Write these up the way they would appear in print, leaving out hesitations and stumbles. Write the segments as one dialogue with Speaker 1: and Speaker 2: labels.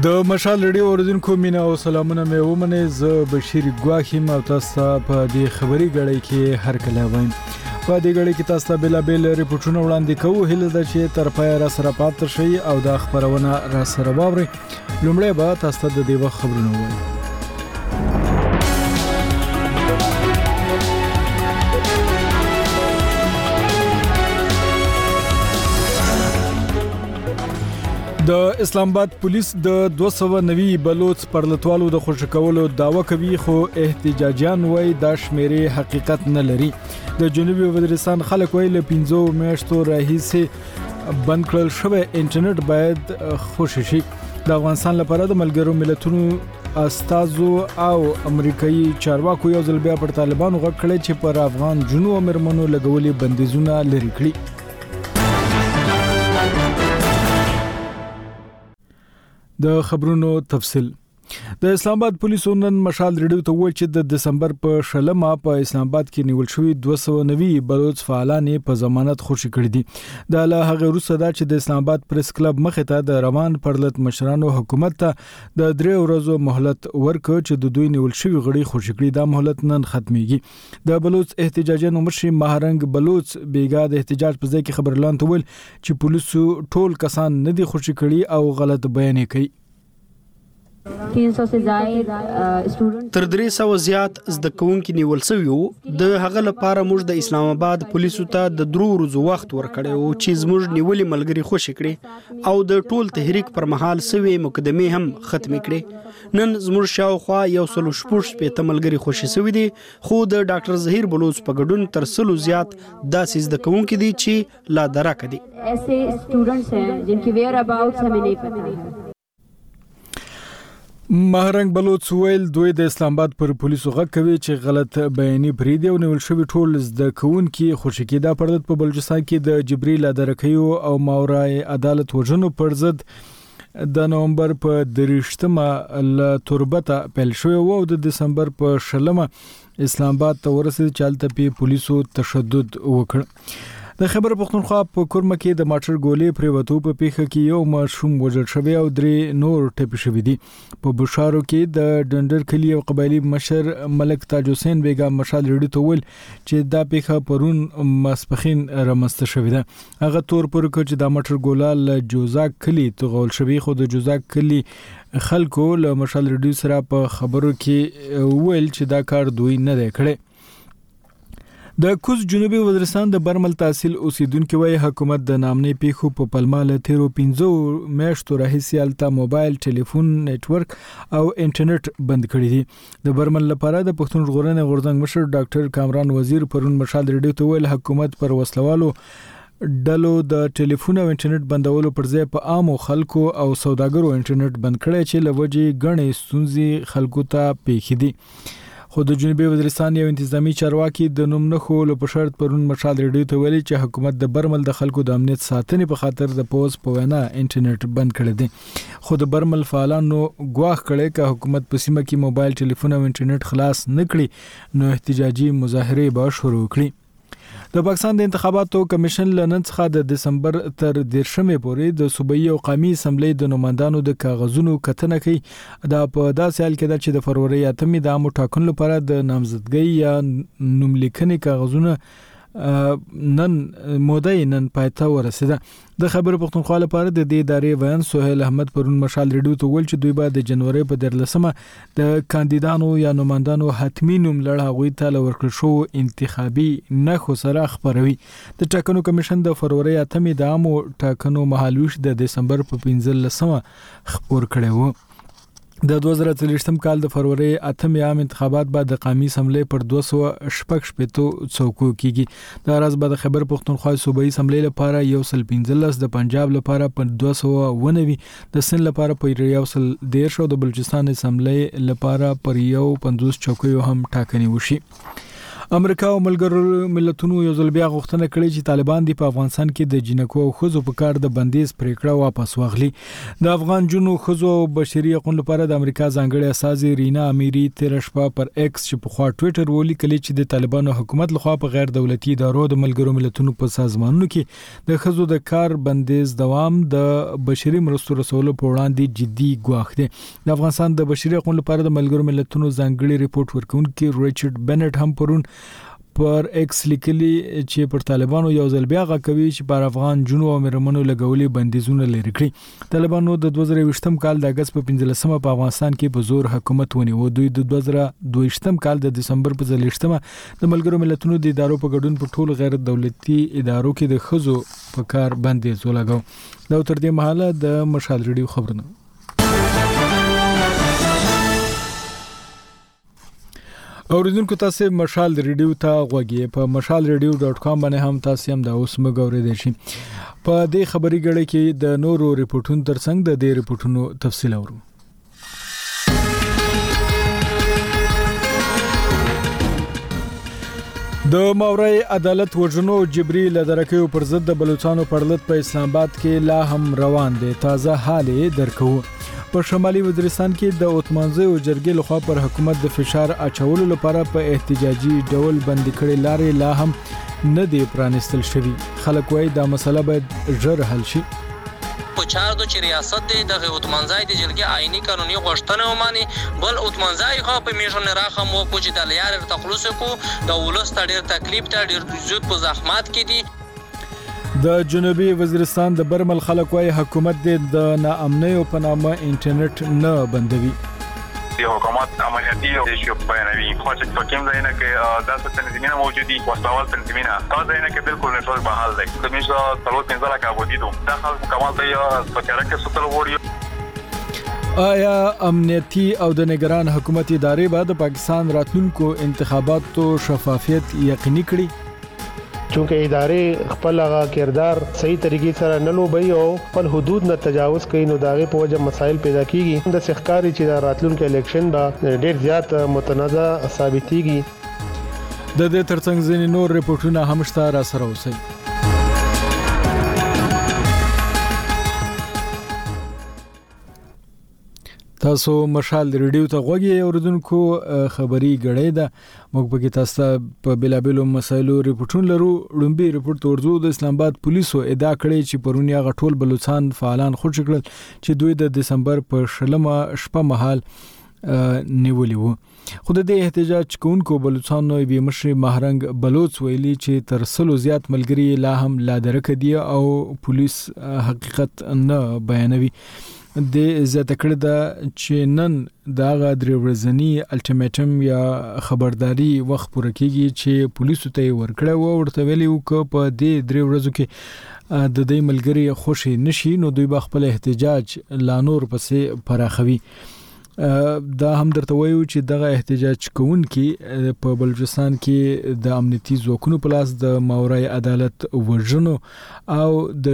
Speaker 1: د مشال ریډیو اوریدونکو مینا او سلامونه مې ومنه ز بشیر ګواخیم او تاسو په دې خبري غړي کې هر کله وایم په دې غړي کې تاسو بلا بیل ریپورتونه وړاندې کوو هله د چې تر پای را سره پاتې شي او د خبرونه را سره باوري لومړی به تاسو د دې وخت خبرونه وایم. د اسلام آباد پولیس د 290 بلوچ پرلتوالو د خوشی کولو داوا کوي خو احتجاجیان وای د شمیرې حقیقت نه لري. د جنوبي وزیرستان خلک وای له 15 میاشتو راهیسې بند کړل شوی انټرنیټ باید خوشی شي. د افغانستان لپاره د ملګرو ملتونو استازو او امریکایي چارواکو یو ځل بیا پر طالبانو غږ کړی چې پر افغان جنو او مرمنو لګولې بندیزونه لري کړی. د خبرونو تفصیل. د اسلام آباد پولیسو نن مشال ریډیو ته وویل چې د دسمبر په 16 په اسلام آباد کې نیول شوی 290 بلوچ فعالان په ضمانت خوشی کړی دي. د له هغه وروسته دا چې د اسلام آباد پریس کلب مخې ته د روان پرلط مشرانو حکومت ته د 3 ورځو مهلت ورکړ چې د دوی نیول شوی غړي خوشی کړي. دا مهلت نن ختميږي. د بلوچ احتجاجیانو مشر مهرنګ بلوچ بیګا د احتجاج په ځای کې خبرلان ته ویل چې پولیسو ټول کسان نه دي خوشی کړي او غلط بیان کوي.
Speaker 2: 300 سے زائد سټوډنټ
Speaker 3: تر 300 زیات زده کوونکي نیول شوی وو. د هغه لپاره موږ د اسلام آباد پولیسو ته د 3 ورځو وخت ورکړی او چې زموږ نیولې ملګری خوشی کړي او د ټول تحریک پر مهال سوي مقدمه هم ختم کړي. نن زموږ شاوخوا یو سلو شپږ په ملګری خوشی شوی دي خو د ډاکټر ظهیر بلوچ په ګډون تر سلو زیات داسې زده کوونکي دي چې لا درک دي.
Speaker 2: ایسے سټوډنټس ہیں جن کی ویئر اباؤٹس ہمیں نہیں پتہ ہے.
Speaker 1: مهرنګ بلوچ ویل دوی د اسلام آباد پر پولیسو غږ کوي چې غلط بیانې پریدي او نیول شوی ټول زده کوونکي خوشی کېدا پردت په بلوچستان کې د جبريل ادرکیو او ماورای عدالت وژنو پر ضد د نومبر په 30مه ل تربته پیل شوی او د دسمبر په 16مه اسلام آباد ته ورسید چې الته په پولیسو تشدد وکړ. د خبر پښتونخوا په کورمه کې د ماټر ګولې پریوتو په پیخه کې یو ماشوم وژل شوی او 3 نور ټپي شوی دي. په بشارو کې د ډندر کلی او قبایلی مشر ملک تاج حسین بیگا مشال ریډیو ته ویل چې دا پیخه پرون مسپخین رامسته شوی ده. هغه تور پر چې د ماټر ګولال جوزاک کلی تغول شوی خو د جوزاک کلی خلکو له مشال ریډیو سره په خبرو کې ویل چې دا کار دوی نه دی کړی. د کوز جنوبي وزیرستان د برمل تحصیل اوسیدونکو وای حکومت د نامنې پیخو په پلماله تیرو 15 میاشتو راهیسې الته موبایل ټلیفون نتورک او انټرنیټ بند کړی دي. د برمل لپاره د پښتون ژغورنې غورځنګ مشر ډاکټر کامران وزیر پرون مشال ریډیو ته ویل حکومت پر وسلوالو ډلو د ټلیفون او انټرنیټ بندولو پر ځای په عامو خلکو او سوداګرو انټرنیټ بند کړی چې لوجي غنې ستونزې خلکو ته پیښې دي. خو د جنوبي وزیرستان یو انتظامی چارواکي د نوم نه خول په شرط پرون مشال ریډیو ته ویلي چې حکومت د برمل د خلکو د امنیت ساتنې په خاطر د پوز په وینا انټرنیټ بند کړی دی. خو د برمل فعالانو ګواښ کړی چې حکومت په سیمه کې موبایل ټلیفون او انټرنیټ خلاص نه کړي نو احتجاجي مظاهره به شروع کړي. د پاکستان د انتخاباتو کمیشن لنن څخه د دسمبر تر 10مې پورې د صوبایي او قومي اسمبلی د نمائندانو د کاغذونو کتنه کوي. دا په داسې حال کې چې د فروری 8مې د عامو ټاکنو لپاره د نامزدګۍ یا نوملیکنې کاغذونه نن پایته ورسیده. د خبر پښتونخوا لپاره د دې ادارې ویان سهیل احمد پرون مشال ریډیو ته ویل چې دوی به د جنوري په 13مه د کاندیدانو یا نمائندانو حتمی نوم لړ هغوی ته ورکړل شو انتخابي نخو سره خبروي. د ټاکنو کمیشن د فروری 8مې د عامو ټاکنو مهالويش د دسمبر په 15مه خبر کړی و. د 2023 کال د فروری 8مې عام انتخابات بعد د قومي اسمبلی پر 216 څوکو کیږي. د راز بعد خبر پښتونخوا صوبایي اسمبلی لپاره 115 د پنجاب لپاره پر 290 د سند لپاره پر 110 او د بلوچستان اسمبلی لپاره پر 50 چوکیو هم ټاکنې وشي. امریکا او ملګرو ملتونو یو ځل بیا غوښتنه کړې چې طالبان د افغانستان کې د جنکو او ښځو په کار د بندیز پریکړه واپس واخلي. د افغان جنو ښځو او بشري حقوقو لپاره د امریکا ځانګړي استازي رینا امیری تیر شپه پر ایکس چې په خوا ټوئیټر ولیکل چې د طالبانو حکومت لخوا په غیر دولتي ادارو د ملګرو ملتونو په سازمانونو کې د ښځو د کار بندیز دوام د بشري مرستو رسولو په وړاندې جدي ګواښ دی. د افغانستان د بشري حقوقو لپاره د ملګرو ملتونو ځانګړي ریپورت ورکونکي ریچارډ بنټ هم پرون پر ایکس لیکلي چې پر طالبانو یو ځل بیا غاکوي چې پر افغان جنو او مرمنو لګولي بندیزونه لري کړی. طالبانو د 2020م کال د اگست په 15مه په افغانستان کې په زور حکومت ونیو. دوی د 2022م کال د دسمبر په 14مه د ملګرو ملتونو د ادارو په ګډون په ټولو غیر دولتي ادارو کې د ښځو په کار بندیز ولګاو. دا تر دې مهاله د مشال ریډیو خبرونه. اوریدونکو تاسو مشال ریډیو ته غوږی په mashalradio.com باندې هم تاسو هم دا اوس مګورئ شئ. په دې خبري غړي کې د نورو ریپورتونو ترڅنګ د دې ریپورتونو تفصیل اورو. د ماورای عدالت وژنو جبري لدرکیو پر ضد د بلوچستان پرلط په اسلام آباد کې لا هم روان دي. تازه حال درکو. په شمالي وزیرستان کې د اوتمانزه او جرګې لخوا پر حکومت د فشار اچولو لپاره په احتجاجي ډول بند کړي لارې لا هم نه دی پرانستل شوی. خلک وايي دا مسله باید ژر حل شي.
Speaker 4: په چارو چې ریاست د اوتمانزای د جرګې آئینی قانوني غوښتنه وماني بل اوتمانزای خو په میشن راخه مو کوچ د لیار تخلص کو د ولست ډیر تکلیف ته ډیر زیات په زحمت کې دي.
Speaker 1: د جنوبي وزیرستان د برمل خلک وايي حکومت د ناامنۍ او په نامه انټرنیټ نه بندوي.
Speaker 5: د حکومت عملیاتي او شو بیانوي خو چې کوم ځای نه کې داسې تنظیمونه موجودي وسوال تنظیمونه دا ځای نه کې بالکل نشول بحال دی. کمیشن تلوت پنځه کا ودیدو دا خلک کمال دی په تیار کې ستل وړي.
Speaker 1: آیا امنیتي او د نگران حکومت ادارې به د پاکستان راتلونکو انتخاباتو شفافیت یقیني کړي؟
Speaker 6: چونکه ادارې خپل هغه کردار صحیح طریقې سره نه لوبي او خپل حدود نه تجاوز کوي نو داغه په وجه مسایل پیدا کیږي. د سحکاري چې د راتلونکو الیکشن به ډیر زیات متنازع ثابتيږي.
Speaker 1: د دې ترڅنګ ځینې نور ریپورتونه هم شته را سره اوسئ. تاسو مشال ریډیو ته غوږی اوریدونکو خبري غړې ده. موږ په تاسو په بلابلو مسایلو ریپورتونه لرو. لومبي ریپورت ورزو د اسلام آباد پولیسو ادعا کړې چې پرونی غټول بلوچستان فعالان خوشی کړل چې دوی د دسمبر په 16مه شپه مهال نیولې وو. خو د دې احتجاج کوونکو بلوچستان نو بي مشر مهرنګ بلوچ ویلي چې تر سلو زیات ملګری لا هم لا درک دي او پولیس حقیقت نه بیانوي. د زیاته کړه د چینن د غادر ورزنی الټیمیټم یا خبرداري وخت پوره کیږي چې پولیسو ته ورکړه و ورته ویلي وک په دې درې ورځو کې د دې ملګری خوشي نشي نو دوی به خپل احتجاج لا نور پسې پراخوي. دا هم درته وایو چې دغه احتجاج کوونکي په بلوچستان کې د امنیتي ځواکونو په لاس د ماورای عدالت وژنو او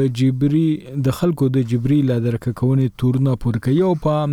Speaker 1: د خلکو د جبري لادرکه کونې تورونه پور کوي او په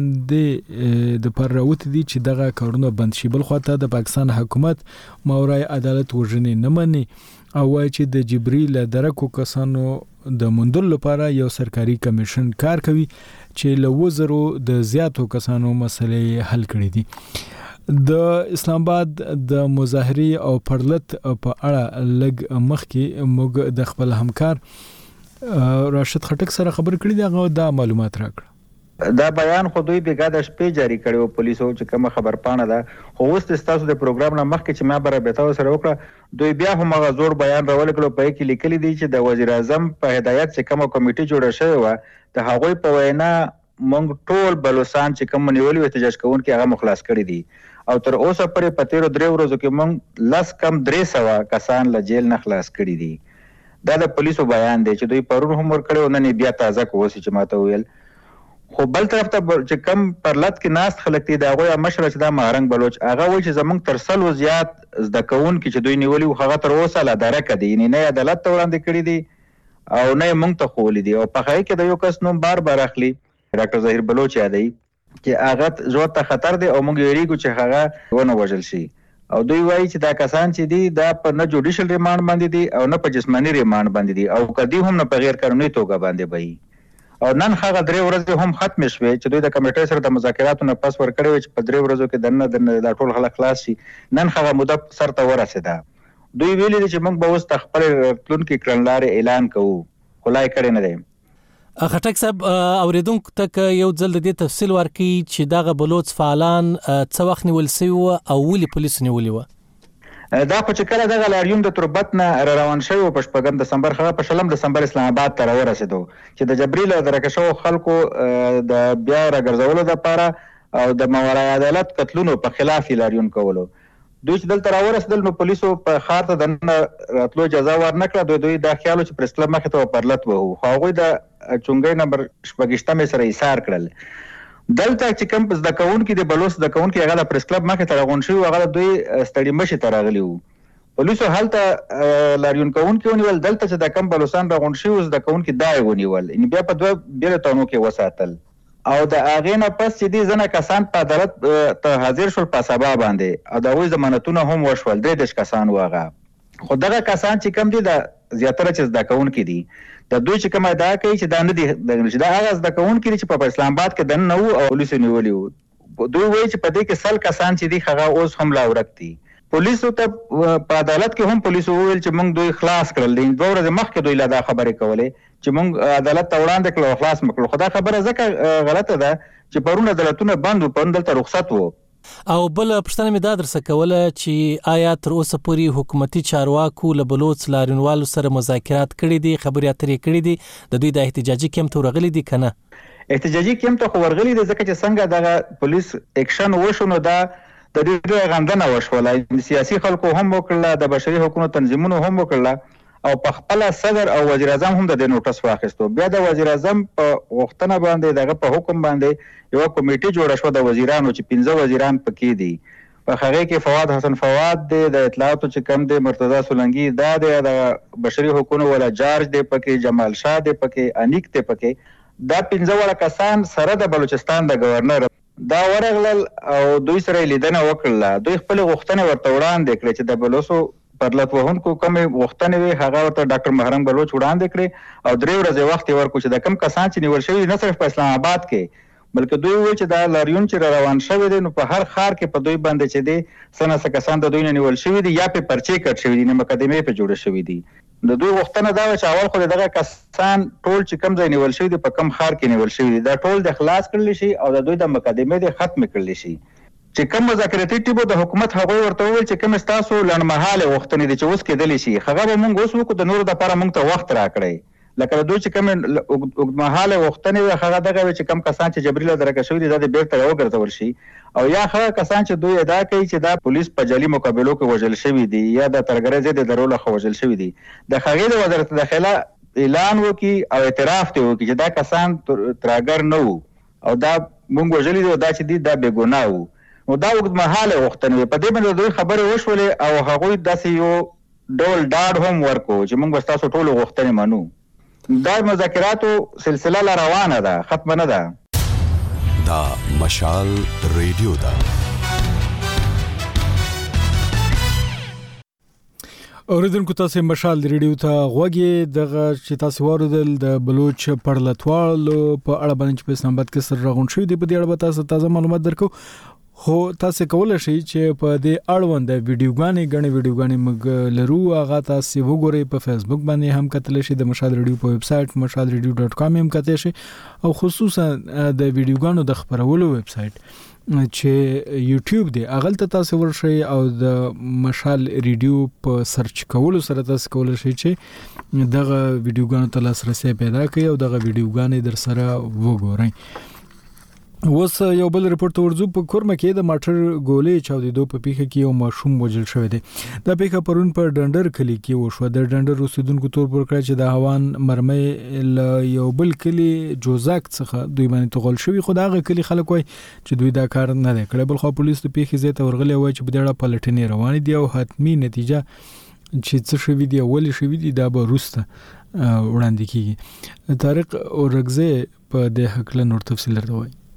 Speaker 1: د پر راوت دي چې دغه کارونه بند شي. بل خو ته د پاکستان حکومت ماورای عدالت وژنې نه مني او وايي چې د جبري لادرکو کسانو د موندلو لپاره یو سرکاري کمیشن کار کوي چې له وزرو د زیاتو کسانو مسلې حل کړې دي. د اسلام آباد د مظاهري او پرلط په اړه لګ مخکې موږ د خپل همکار راشد خټک سره خبر کړی دی. دا معلومات راکړه.
Speaker 7: دا بیان خو دوی بیګا د شپې جاری کړو پولیسو چې کوم خبر پاڼه ده خو اوس تاسو د پروګرام نه مخکې چې ما بره بتاو سره وکړه دوی بیا هم غزور بیان راول کړو په کې لیکلي دي چې د وزیر اعظم په هدایت چې کومه کمیټه جوړه شوې و د هغوی په وینا مونږ ټول بلوچستان چې کوم نیولې احتجاج کوونکي هغه مخلاص کړی دي او تر اوسه پرې په 13 ورځو کې مونږ لاس کم 300 کسان له جیل نه خلاص کړی دي. دا د پولیسو بیان دی چې دوی پرون هم ور کړو نن بیا تازه کوسی چې ماته ویل. خو بل طرف ته چې کم پرلط کې ناست خلک دي دا غویا مشر چې دا مهرنګ بلوچ هغه وایي چې زمونږ تر سلو زیات زده کوونکي چې دوی نیولي و هغه تر اوسه لا درکه دي نه عدالت ته وړاندې کړي دي او نه مونږ ته خولي دي او په هغه کې د یو کس نوم بار اخلي ډاکټر ظاهر بلوچ یادوي چې هغه ژوند ته خطر دی او موږ یریږو چې هغه ونه وژل شي او دوی وایي چې دا کسان چې دي دا په نه جوډیشل ریماند باندې دي او نه په جسماني ریماند باندې دي او کدی هم نه په غیر قانوني توګه باندې وي. او نن هغه 3 ورځې هم ختم شوې چې دوی د کمیټې سره د مذاکراتو نه پس ور کړی چې په 3 ورځو کې دنه د ټول خلک خلاص شي. نن هغه موده سر ته ورسېده. دوی ویلي دي چې موږ به اوس خپل راتلونکي کړنلارې اعلان کوو، خو لا یې کړی نه دی.
Speaker 8: خټک صاحب اوریدونکو ته یو ځل د دې تفصیل ورکړي چې دغه بلوچ فعالان څه وخت نیول شوي او ولې پولیسو نیولي وو؟
Speaker 7: دا خو چې کله دغه لاریون د تربت نه روان شوی په 8 دسمبر هغه په 2 دسمبر اسلام آباد ته راورسېدو چې د جبري له درکشو خلکو د بیا راګرځولو لپاره او د ماورای عدالت قتلونو په خلاف لاریون کولو. دوی چې دلته راورسېدل نو پولیسو په ښار ته د راتلو اجازه ورنکړه. دوی دا خیال چې پریس کلب مخې ته پرلت وهو، خو هغوی د چونګۍ نمبر 28 سره ایثار کړل. دلته چې کوم زده کوونکي د بلوچ زده کوونکي هغه د پریس کلب مخې ته راغونډ شوي، هغه دوی ستړي مشي ته راغلي وو. پولیسو هلته لاریون کوونکي ونیول، دلته چې د کوم بلوچستان راغونډ شوي زده کوونکي دا یې ونیول، یعنې بیا په 2 بیلو تونو کې وساتل. او د هغې نه پس چې دي ځنه کسان په عدالت ته حاضر شول په سبا باندې او د هغوی ضمانتونه هم وشول. 33 کسان وو هغه. خو دغه کسان چې کوم دي د زیاتره چې زده کوونکي دي د دوی چې کوم ادعا کوي چې دا نه دي چې دا هغه زده کوونکي دي چې په اسلام آباد کې دننه وو او پولیسو نیولي وو. دوی وایي چې په دې کې 100 کسان چې دي هغه اوس هم لا ورک دي. پولیسو ته په عدالت کې هم پولیسو وویل چې موږ دوی خلاص کړل. 2 ورځې مخکې دوی لا دا خبرې کولې چې موږ عدالت ته وړاندې کړو او خلاص مکړو. خو دا خبره ځکه غلطه ده چې پرون عدالتونه بند وو، پرون دلته رخصت وو.
Speaker 8: او بل پښتنه مې دا درسه کوله چې آیا تر اوسه پورې حکومتي چارواکو له بلوچ لاریونوالو سره مذاکرات کړي دي، خبرې اترې کړي دي، د دوی د احتجاجي کیمپ ته ورغلي دي کنه؟
Speaker 7: احتجاجي کیمپ ته خو ورغلي دي ځکه چې څنګه دغه پولیس اکشن وشو نو دا د دې غندنه وشوله. سیاسي خلکو هم وکړله، د بشري حقوقو تنظیمونو هم وکړله او په خپل صدر او وزیر اعظم هم د دې نوټس واخیستو. بیا د وزیر اعظم په غوښتنه باندې دغه په حکم باندې یو کمیټه جوړه شو د وزیرانو چې 15 وزیران پکې دي. په هغه کې فواد حسن فواد دی، د اطلاعاتو چې کم دی مرتضی سولنګي دا دی، د بشري حقوقو ولا جارج دی پکې، جمال شاه دی پکې، انیک دی پکې. دا 15 وړ کسان سره د بلوچستان د گورنر دا ورغلل او دوی سره لیدنه وکړه. دوی خپل غوښتنه ورته وړاندې کړې چې د بلوچو پرلت وهونکو کومې غوښتنې وي هغه ورته ډاکټر محرم بلوچ وړاندې کړې او 3 ورځې وخت یې ورکړو چې د کوم کسان چې نیول شوي نه صرف په اسلام آباد کې بلکې دوی وایي چې دا لاریون چې روان شوی دی نو په هر ښار کې په دوی باندې چې دی څه کسان د دوی نه نیول شوي دي یا په پرچې کټ شوي دي، نه مقدمې په جوړه شوي دي. د دوی غوښتنه دا و چې اول خو دغه کسان ټول چې کوم ځای نیول شوي دي په کوم ښار کې نیول شوي دي دا ټول د خلاص کړل شي او د دوی د مقدمې د ختم کړل شي. چې کوم مذاکراتي ټیبو د حکومت هغوی ورته وویل چې کوم ستاسو لنډمهاله غوښتنې دي چې اوس کېدلی شي هغه به موږ اوس وکړو، د نورو دپاره موږ ته وخت راکړئ. لکه دوی چې کوم اوږدمهاله غوښتنې وي هغه دغه وي چې کوم کسان چې جبري له درکه شوي دي دا د بیرته راوګرځول شي، او یا هغه کسان چې دوی ادعا کوي چې دا پولیس په جعلي مقابلو کې وژل شوي دي یا د ترګرۍ ضد درولو څخه وژل شوي دي. د هغې د وزارت داخله اعلان وکړي او اعتراف ته وکړي چې دا کسان ترګر نه وو او دا موږ وژلي دي او دا چې دي دا بې ګناه وو. نو دا اوږدمهاله غوښتنې وې. په دې باندې دوی خبرې وشولې او هغوی داسې یو ډول ډاډ هم ورکړو چې موږ به ستاسو ټولو غوښتنې منو. دا مذاکراتو سلسله لا روانه ده، ختمه نه ده.
Speaker 9: دا مشال ریډیو ده.
Speaker 1: اوریدونکو تاسو مشال ریډیو ته غوږی دغه چې تاسو واردل د بلوچ پرلتوالو په اړه باندې په اسلام آباد کې سره راغون شوی دی. په دې اړه تاسو تازه معلومات درکو. خو تاسو کولای شئ چې په دې اړوند ویډیوګانې غنې ویډیوګانې موږ لرو، هغه تاسو وګورئ په فیسبوک باندې هم کتلی شئ، د مشال ریډیو په ویب سټ mashalradio.com هم کتلی شئ، او خصوصا د ویډیوګانو د خبرولو ویب سټ چې یوټیوب دی هغه ته تاسو ورشئ او د مشال ریډیو په سرچ کولو سره تاسو کولای شئ چې دغه ویډیوګانو ته لاسرسي پیدا کړئ او دغه ویډیوګانې در سره وګورئ. اوس یو بل رپورت ورزو په کورمه کې د ماټر ګولې چاودېدو په پیښه کې یو ماشوم وژل شوی دی. دا پیښه پرون په ډنډر کلی کې وشوه. د ډنډر اوسیدونکو تور پر کړی چې د هوان مرمۍ له یو بل کلی جوزاک څخه دوی باندې تغول شوی، خو دغه کلی خلک وایي چې دوی دا کار نه دی کړی. بل خو پولیس د پیښې ځای ته ورغلي وایي چې په دې اړه پلټنې روانې دي او حتمي نتیجه چې څه شوي دي او ولې شوي دي دا به وروسته وړاندې کیږي. طارق اورګزی په دې هکله نور تفصیل درته وایي.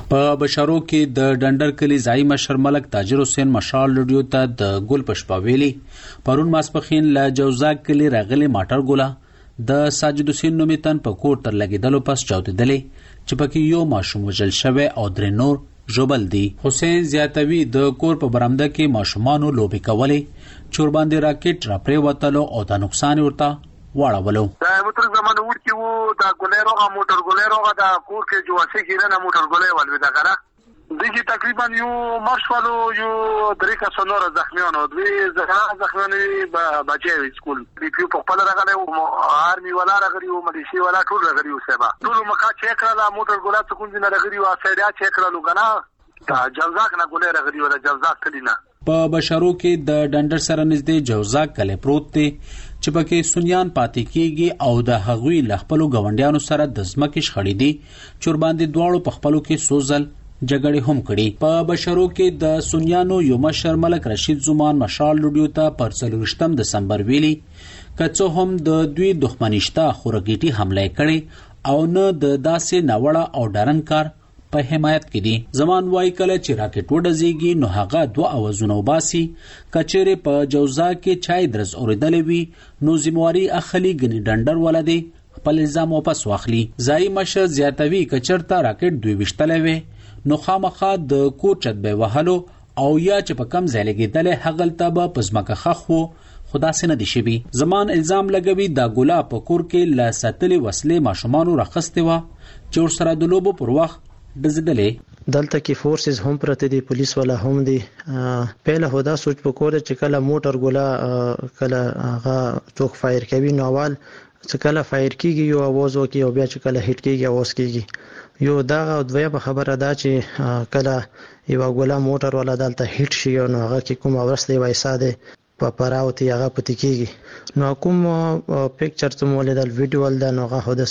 Speaker 10: په بشارو کې د ډنډر کلی ځای مشر ملک تاجر حسین مشال لډیو ته د ګل پشپاویلی پرون ماسپخین له جوزاک کلی راغلی ماټر ګولا د ساجد حسین نومیتن په کور تر لګیدلو پس چاودیدلې چې پکې یو ماشوم وژل شوی او درې نور ژوبل دي. حسین زیاتوي د کور په برمده کې ماشومانو لوبي کولې چور باندې راکټ را پرې وتلو او د نقصان ورته واړولو.
Speaker 11: دا موټر زمانه ورکی وو دا ګولېروغه موټر ګولېروغه دا کور کې جواسي کیرنه موټر ګولې ولوي دا کنه دغه تقریبا یو مارشالو یو طریقه سونور زخمیانو دوی زخمیانو بچي سکول ریپیو په خپل راغله آرمي ولا راغلی او ملیشي ولا ټول راغلی او سبا ټول مخه چیک کړه موټر ګولا څکون دي نه راغلی او سړیا چیک کړه کنه دا جوزاک نه ګولې راغلی ولا جوزاک کلینا.
Speaker 10: په بشارو کې د ډنډر سره نږدې جوزاک کلی پروت دی چې پکې سنیان پاتې کیږي او د هغوی له خپلو ګاونډیانو سره د ځمکې شخړې دي چور باندې دواړو په خپلو کې سوزل جګړې هم کړي. په بشارو کې د سنیانو یو مشر ملک رشید زمان مشال لډیو ته پر 24 دسمبر ویلي کڅو هم د دوی دښمنیشته خورګیټي حمله کړي او نه د داسې ناوړه او ډارن کار په حمایت کې دي. زمان وای کله چې راکټ وډزيږي نو هغه دوه اوازونه وباسي کچېره په جوزا کې چای درز اوریدلې وي نو ذمہواری اخلي غني ډنډر ولدي خپل الزام واپس واخلي. ځای مشه زیاتوي کچرتا راکټ دوی وشتلې وي نو خامخا د کوچت به وهلو او یا چې په کم ځای لګیدل هغلته به پزماکه خخو خدا سينه دي شي. زمان الزام لګوي دا ګلا په کور کې لا ساتلې وسلې ماشومان راخسته وا چې ور سره د لوبو پر وخت
Speaker 12: دلته کې فورسز هم پرته دي پولیس ولا هم دي. پهله هدا سوچ پکوره چې کله موټر ګولا کله هغه څوک فایر کوي نو اول چې کله فایر کیږي یو आवाज وکي او بیا چې کله هټ کیږي आवाज کیږي یو دا او دویمه خبره ده چې کله یو ګولا موټر ولا دلته هټ شي نو هغه کې کوم ورسته وایسا ده په پراوتی هغه پتی کیږي نو کوم پکچر ته مولیدل ویډیو ول دا نو هغه هدا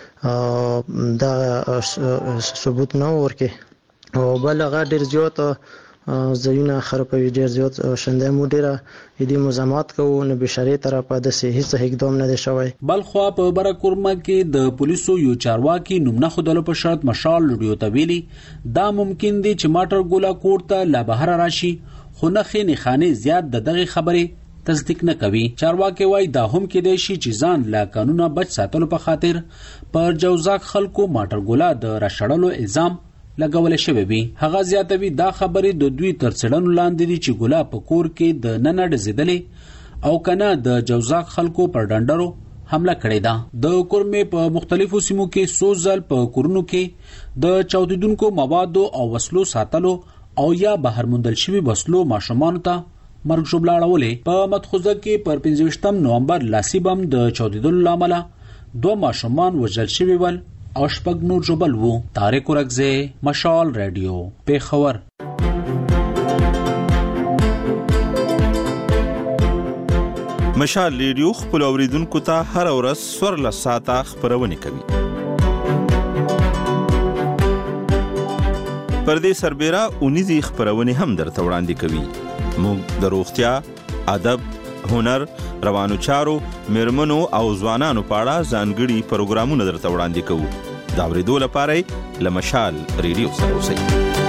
Speaker 12: سه دا ثبوت نه ورکه او بل هغه ډیر زیات زینه خرابوي ډیر زیات شنده موډره دې مزامات کوو نو بشری طرفه د هیڅ اقدام نه دی شوی.
Speaker 10: بل خو په برکورمه کې د پولیسو یو چارواکي نومنه خودلو په شرط مشال لډیو ته ویلي دا ممکن دی چې ماټر ګولا کوړه لا بهر راشي خو نه خې خانه زیات دغه خبره تصدیق نه کوي. چارواکي وای دا هم کې دی شي چې ځان لا قانونا بچ ساتلو په خاطر پر جوزاک خلکو ماټر ګولا د راشړلو الزام لګول شوی وي. هغه زیاتوي دا خبره د دوی تر څړنو لاندې دي چې ګولا په کور کې د ننډ زیدلې او کنه د جوزاک خلکو پر ډنډرو حمله کړې ده. د کورمې په مختلفو سیمو کې سوزل په کورونو کې د چاودیدونکو موادو او وسلو ساتلو او یا بهر مندل شوی وسلو ماشومان ته مرګ شوبلاړولې. په مدخوزه کې پر 15 نومبر لاسي بم د چاودیدلو لامل دوه ماشومان وژل شوی ول او شپږ نور ژوبل وو. طارق ورغزه مشال رادیو پیښور.
Speaker 13: مشال رادیو خپل اوریدونکو ته هر ورځ سور لساته خبرونه کوي. پردې سربېره اونیزي خبرونه هم درته وړاندې کوي. موږ د روغتیا، ادب، هنر، روانو چارو، میرمنو او ځوانانو په اړه ځانګړي پروګرامونه درته وړاندې کوو. دا ورېدو لپاره لمشال رادیو سره اوسئ.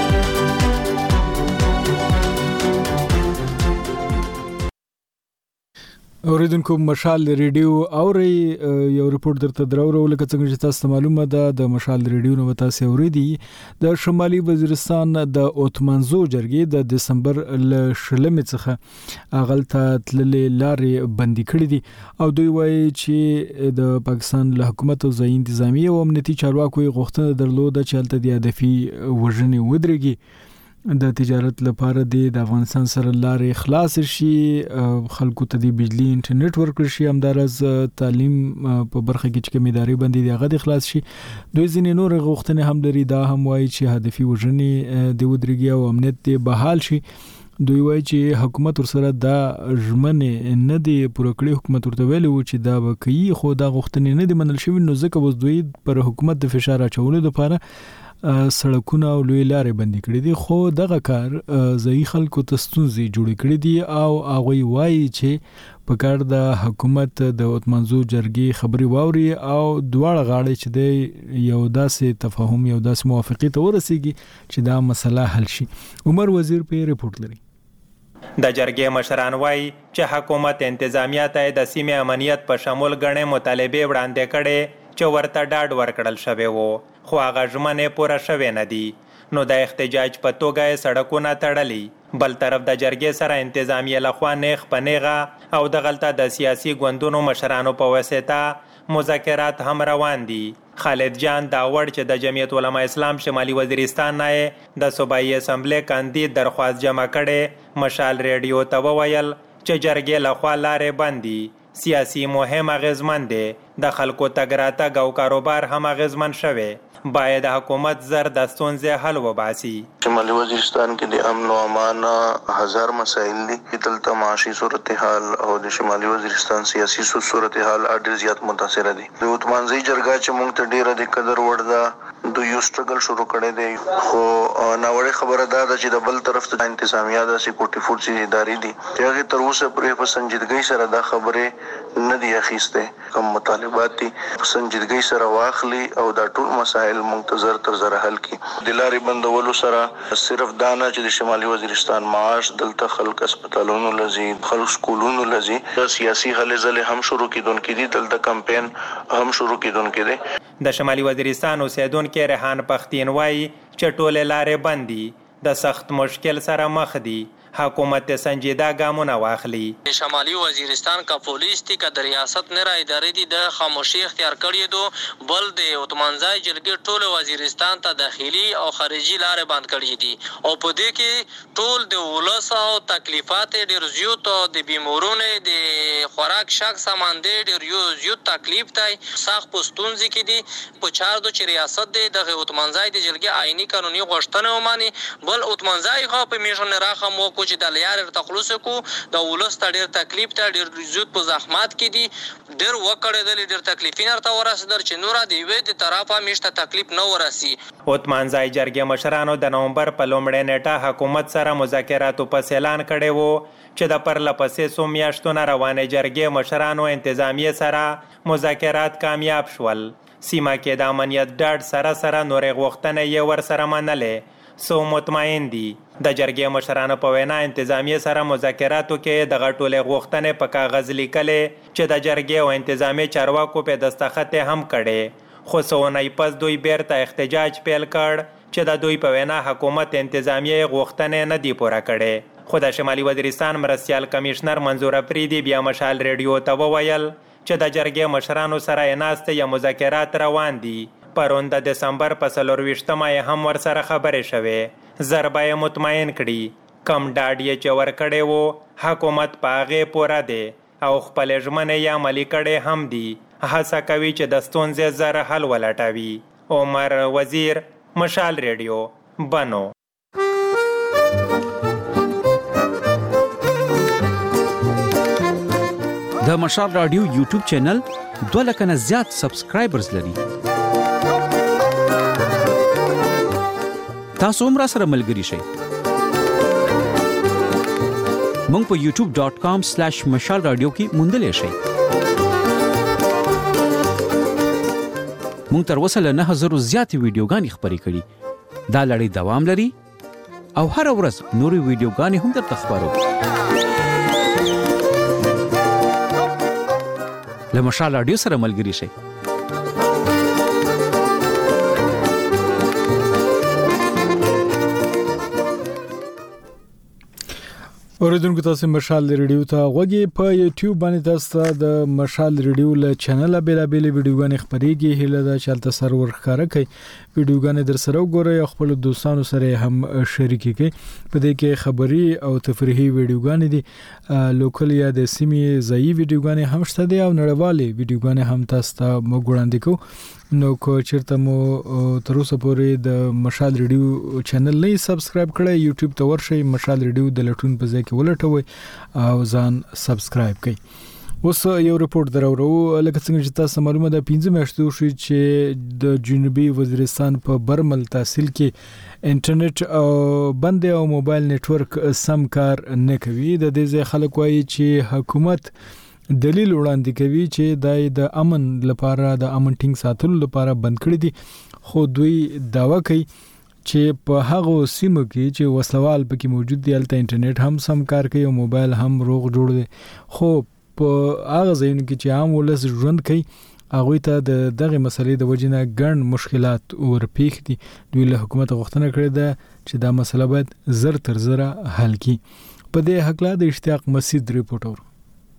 Speaker 1: اوریدونکو مشال ریډیو اوري یو ریپورت درته درو لکه څنګه چې تاسو معلومه ده د مشال ریډیو نو تاسو اوریدي د شمالي وزیرستان د اوتمانزو جرګې د دسمبر ل شلمې څخه اغلته تللې لارې بندي کړې دي او دوی وایي چې د پاکستان له حکومت او ځای انتظامی او امنیتي چارواکو غوښتنه درلوده چې هلته د هدفي وژنې ودرېږي. د تجارت لپاره د افغانستان سره لارې خلاص شي، خلکو ته د بجلی انټرنیټ ورکړي شي، همدارس تعلیم په برخه کې چې کوم ادارې باندې دغه د خلاص شي. دوی ځینې نور غوښتنې هم لري، دا هم وایي چې هدفي وژنې د ودرېږي او امنیت د بحال شي. دوی وایي چې حکومت ورسره دا ژمنې نه دی پوره کړې. حکومت ورته ویلي و چې دا به کوي خو دا غوښتنې نه دي منل شوي، نو ځکه اوس دوی پر حکومت د فشار اچولو لپاره سړکونه او لوی لارې بندي کړې دي خو دغه کار ځای خلکو ته ستونزې جوړې کړې دي او هغه وایي چې په کار د حکومت د اتمنځو جرګې خبري واوري او دواړه غاړې چې د یو داسې تفاهم یو داسې موافقه ته ورسیږي چې دا مسله حل شي. عمر وزیر په ریپورت لري.
Speaker 14: د جرګې مشران وایي چې حکومت انتظامیه ته د سیمې امنیت په شمول غنې مطالبه وړاندې کړي چې ورته ډاډ ورکړل شوی وو خو هغه ژمنې پوره شوې نه دي. نو د احتجاج په توګه سړکونه تړلي بل طرف د جرګې سره انتظامیه لخوا نیغ په نیغه او د غلطه د سیاسي ګوندونو مشرانو په واسطه مذاکرات هم روان دي. خالد جان دا وړ چې د جمعیت علماء اسلام شمالي وزیرستان نه د صوبایي اسمبلی کاندید درخواست جمع کړي مشال ریډیو ته وویل چې جرګې لخوا لارې بندي سیاسي مهم اغیزمن دي د خلکو تګ راتګ او کاروبار هم اغیزمن شوي باید حکومت زر د ستونزې حل وباسي.
Speaker 15: شمالي وزیرستان کې د امن او امان هزار مسایل دي دلته معاشي صورتحال او د شمالي وزیرستان سیاسي صورتحال ډېر زیات متاثر دي. د اتمانځي جرګه چې موږ ته ډېره د قدر وړ ده د یو سټرګل شروع کړی دی خو ناوړه خبره ده چې د بل طرف ته انتظامیه د سکیورټي فورسز ادارې دي چې هغه تر اوسه پرې په سنجیدګۍ سره دا خبره نه دی اخیسته کوم مطالبات دي په سنجیدګۍ سره واخلي او دا ټول مسایل منتظر تر زره حل کی. د لارې بندولو سره صرف دانا چې د شمالي وزیرستان معاش دلته خلک هسپتالونو لزی خلک سکولونو لزی سیاسي هلې ځلې هم شروع کیدونکې دي دلته کمپاین هم شروع کیدونکې دي.
Speaker 14: د شمالي وزیرستان اوسیدونکو ریحان پختین وایي چې ټول لارې بندي د سخت مشکل سره مخ دي حکومت سنجیده ګامونه واخلي.
Speaker 4: شمالي وزیرستان کا پولیس تی کا ریاست نه را ادارې دي د خاموشي اختیار کړی دو بل د اتمنځای جرګې ټول وزیرستان ته داخلي او خارجي لارې بند کړی دي او په دې کې ټول د ولس او تکلیفات ډېر زیات او د بیمارونو د خوراک شک سامان ډېر زیات تکلیف تای سخت پښتونځي کې دي په چار دو چې ریاست د اتمنځای د جرګې آئینی قانوني غوښتنه وماني بل اتمنځای خو په میشن راخه مو چې د لیار تخلص کو د ولس ته ډېر تکلیف ته ډېر زیات په زحمات کې دي ډېر وکړل ډېر تکلیفین ارته ورسېدل چې نور دی وې د طرفه میشته تکلیف نه ورسي.
Speaker 14: اتمانځای جرګې مشرانو د نومبر په لومړۍ نیټه حکومت سره مذاکراتو په اعلان کړي وو چې د پرله پسې څو میاشتو نه روانې جرګې مشرانو انتظامیه سره مذاکرات کامیاب شول. سیمه کې د امنیت ډاډ سره نورې غوښتنې یې ورسره منلې سو مطمئن دي. د جرګې مشرانو په وینا انتظامیه سره مذاکراتو کې د غټولې غوښتنې په کاغذ لیکلې چې د جرګې او انتظامی چارواکو په دستخط هم کړي خو څو پس دوی بیرته احتجاج پیل کړ چې د دوی په وینا حکومت انتظامیه غوښتنې نه دی پوره کړي. خو د شمالي وزیرستان مرستیال کمشنر منظور افریدي بیا مشال ریډیو ته وویل چې د جرګې مشرانو سره ناسته یا مذاکرات روان دي. پرون د دسمبر په 24مه هم ورسره خبرې شوې ضربه یې مطمئن کړي کم ډاډ یې چې ورکړی وو حکومت په هغې پوره دی او خپلې ژمنې یې عملي کړې هم دي هڅه کوي چې د ستونزې زر حل ولټوي. عمر وزیر مشال ریډیو بنو.
Speaker 16: د مشال رادیو یوټیوب چینل 2 لک نه زیات سبسکرایبرز لري. تاسو هم را سره ملګري شئ. مونږ په youtube.com/مشال رادیو کې موندلې شئ. مونږ تر اوسه له 9000 زیاتې ویډیوګانې خپرې کړي. دا لړۍ دوام لري او هر ورځ نورې ویډیوګانې هم درته خپرو. له مشال رادیو سره ملګري شئ.
Speaker 1: اوریدونکو تاسو مشال ریډیو ته غوږی په یوټیوب باندې تاسو د مشال ریډیو له چینل بیلابل ویډیوګانې خبريږي هله دا چلته سرور ښکارا کوي ویډیوګانې در سره وګورئ خپل دوستانو سره هم شریکي کوي په دې کې خبري او تفریحي ویډیوګانې دي لوکل یا د سیمې ځای ویډیوګانې هم شته دي او نړیوالې ویډیوګانې هم تاسو ته وګورئ کو نو کو چیرته مو تر اوسه پورې د مشال ریډیو چینل نه سبسکرایب کړئ یوټیوب ته ورشئ مشال ریډیو د لټون په ځای کې ولټوئ او ځان سبسکرایب کړئ. اوس یو رپورت درورو لکه څنګه چې تاسو معلومه ده 15 میاشتې شوې چې د جنوبي وزیرستان په برمل تحصیل کې انټرنیټ او بند او موبایل نتورک سم کار نه کوي. د دې ځای خلک وایي چې حکومت دلیل وړاندې کوي چې د امن لپاره د امن ټینګ ساتلو لپاره بند کړی دي، خو دوی داوا کوي چې په هغه سیمو کې چې وسلوال پکې موجود دي هلته انټرنیټ هم سم کار کوي او موبایل هم روغ جوړ دی، خو په هغه ځایونو کې چې عام ولس ژوند کوي هغوی ته دغه مسلې د وجې نه ګڼ مشکلات ورپېښ دي. دوی له حکومت غوښتنه کړې ده چې دا مسله باید زر تر زره حل کړي. په دې هکله د اشتیاق مسعود ریپورټ اورو.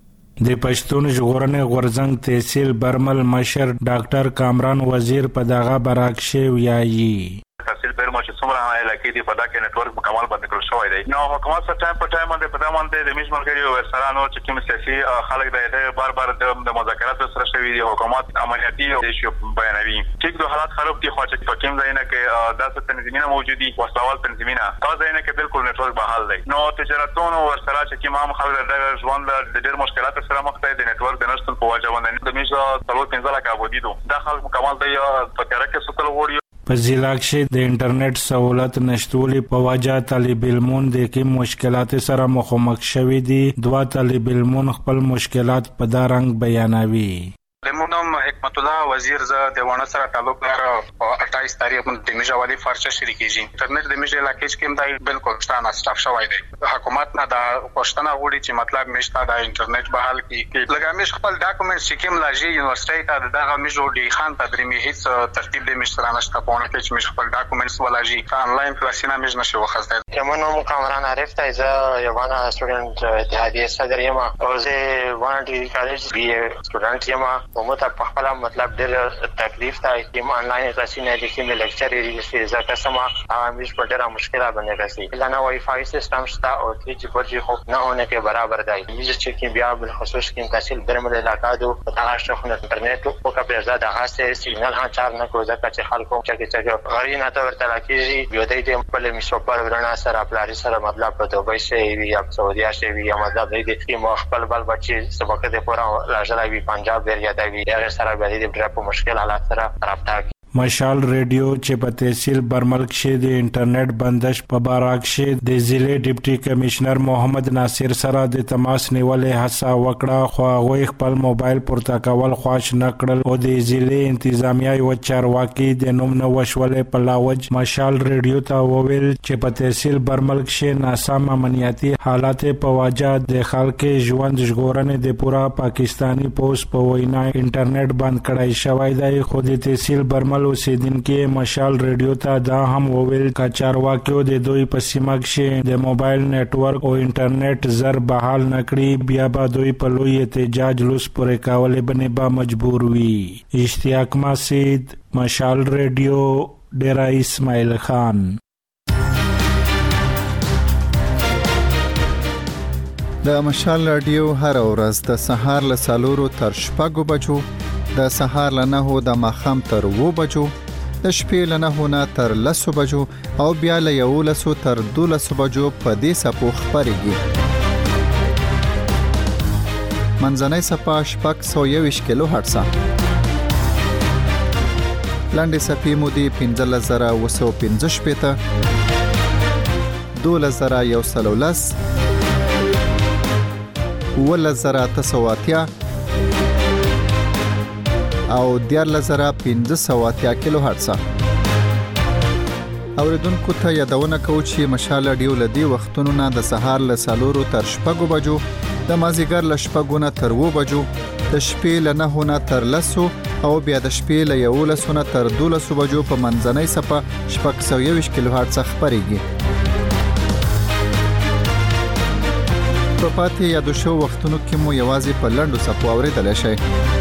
Speaker 17: د پښتون ژغورنې غورځنګ تحصیل برمل مشر ډاکټر کامران وزیر په دغه براکشه ویایي
Speaker 5: تحصیل برمل چې څومره علاقې دي په دا کې نتورک مکمل بند کړل شوی دی. نو حکومت سره ټایم په ټایم باندې په دا باندې د میش ملګری ورسرانو چې کوم سیاسي خلک د بار بار د مذاکرات سره شوی دي، حکومت عملیاتي شو بیانوي. ټیک د حالات خراب دي، خو چې په کوم ځای نه کې داسې تنظیمونه موجود دي، وسلوال تنظیمونه تا ځای نه کې بالکل نتورک بحال دی. نو تجارتونو ورسره چې کوم هم خلک د ژوند د ډېر مشکلات سره مخ دي، د نتورک د نشټون په وجه باندې د میش څلور 15 لک آبادی دي. دا خلک مکمل دی په تیاره کې سوتل غوړي.
Speaker 17: په ضلع کې د انټرنیټ سہولت نشټولې په وجه طالب علمون د کوم مشکلات سره مخامخ شوي دي. دوه طالب علمون خپل مشکلات په دا رنګ بیانوي.
Speaker 18: زمونږ حکمت الله وزیر ز د ونه سره تعلق لري او 28 تاریخ د میجوالي فرشه شری کیږي. انټرنیټ د میجه علاقې کې هم دا بالکل ستانه سټاف شوی دی. حکومت نه دا پښتنه غوړي چې مطلب میشته د انټرنیټ بحال کی لګا میش خپل ډاکومېنټ چې کوم لاجی یونیورسيټي ته دغه میجو ډی خان تدریمي هیڅ ترتیب د مشترانه شته په ونه کې چې میش خپل ډاکومېنټس ولاجی انلاین کلاسینه میج نشو وخزده.
Speaker 12: کمنوم کامران عارف ته ز یوانه سټوډنټ اتحادیه صدر یم او زه وان ډی کالج بي سټوډنټ یم. کومه په خپل مطلب ډېر تکلیف ته چې آنلاین کلاسینه د کوم لیکچر یې ځکه سما همیش په ډېره مشکله باندې راځي. لانا وای فای سیستم شته او چې په دې خو نه ونه کې برابر دی. چې بیا بل خصوص کې تحصیل برمل علاقه دو په تاسو شخص انټرنیټ او په زیاده خاصه سیګنال ها چار نه کوي ځکه چې خلکو چې غری نه ته ورته راکېږي یو د خپل میسو پر ورنا سره پلاری سره مطلب په دوبۍ شي یا سعودي شي یا مطلب دی چې مخبل بل بچي سبق دې پورا لاجلای وی پنجاب وریا دی هغه سره به دې ډېر په مشکل حالات سره رابطه.
Speaker 17: مشال ریډیو چې په تحصیل برمل کې د انټرنیټ بندش په باره کې د ضلع ډیپټي کمشنر محمد ناصر سره د تماس نیولې هڅه وکړه، خو هغه خپل موبایل پورته کول خواش نه کړل او د ضلع انتظامیه یو چارواکي د نوم نه وشولې په لاوج مشال ریډیو ته وویل چې په تحصیل برمل کې ناسم امنیتي حالات په وجه د خلکو ژوند ژغورنې د پورا پاکستانی پوس په وینا انټرنیټ بند کړای شوی دی. خو د تحصیل برمل اوسیدونکو مشال ریډیو ته دا هم وویل چې چارواکیو د دوی په سیمه کې د موبایل نتورک او انټرنیټ زر بحال نکړي، بیا به دوی په لوی احتجاج لوس پورې کولې باندې به مجبور وي. اشتیاق مسعود، مشال ریډیو، ډیرا اسماعیل خان.
Speaker 19: د مشال رادیو هر ورځ د سهار له 4 تر 6 بجو، د سهار له 9 د ماښام تر 2 بجو، د شپې له 9 نه تر 10 بجو او بیا له 11 تر 12 بجو په دې سپو خبرېږي. منځنۍ سپا 621 کیلو هرتز، لاندې سپې مودې 15915 12110 11980 او 14580 کیلو هرتز. اوریدونکو ته یادونه کوم چې مشال رادیو لدی وختونو نه د سهار له 4 تر 6 بجو، د مازیګر له 6 نه تر 2 بجو، د شپې له 9 نه تر 10 او بیا د شپې له 11 نه تر 12 بجو په منځنۍ سپه 621 کیلو هرتز خبرېږي. په پاتې یادو شو وختونو کې مو یوازې په لنډو سپو اوریدل شي.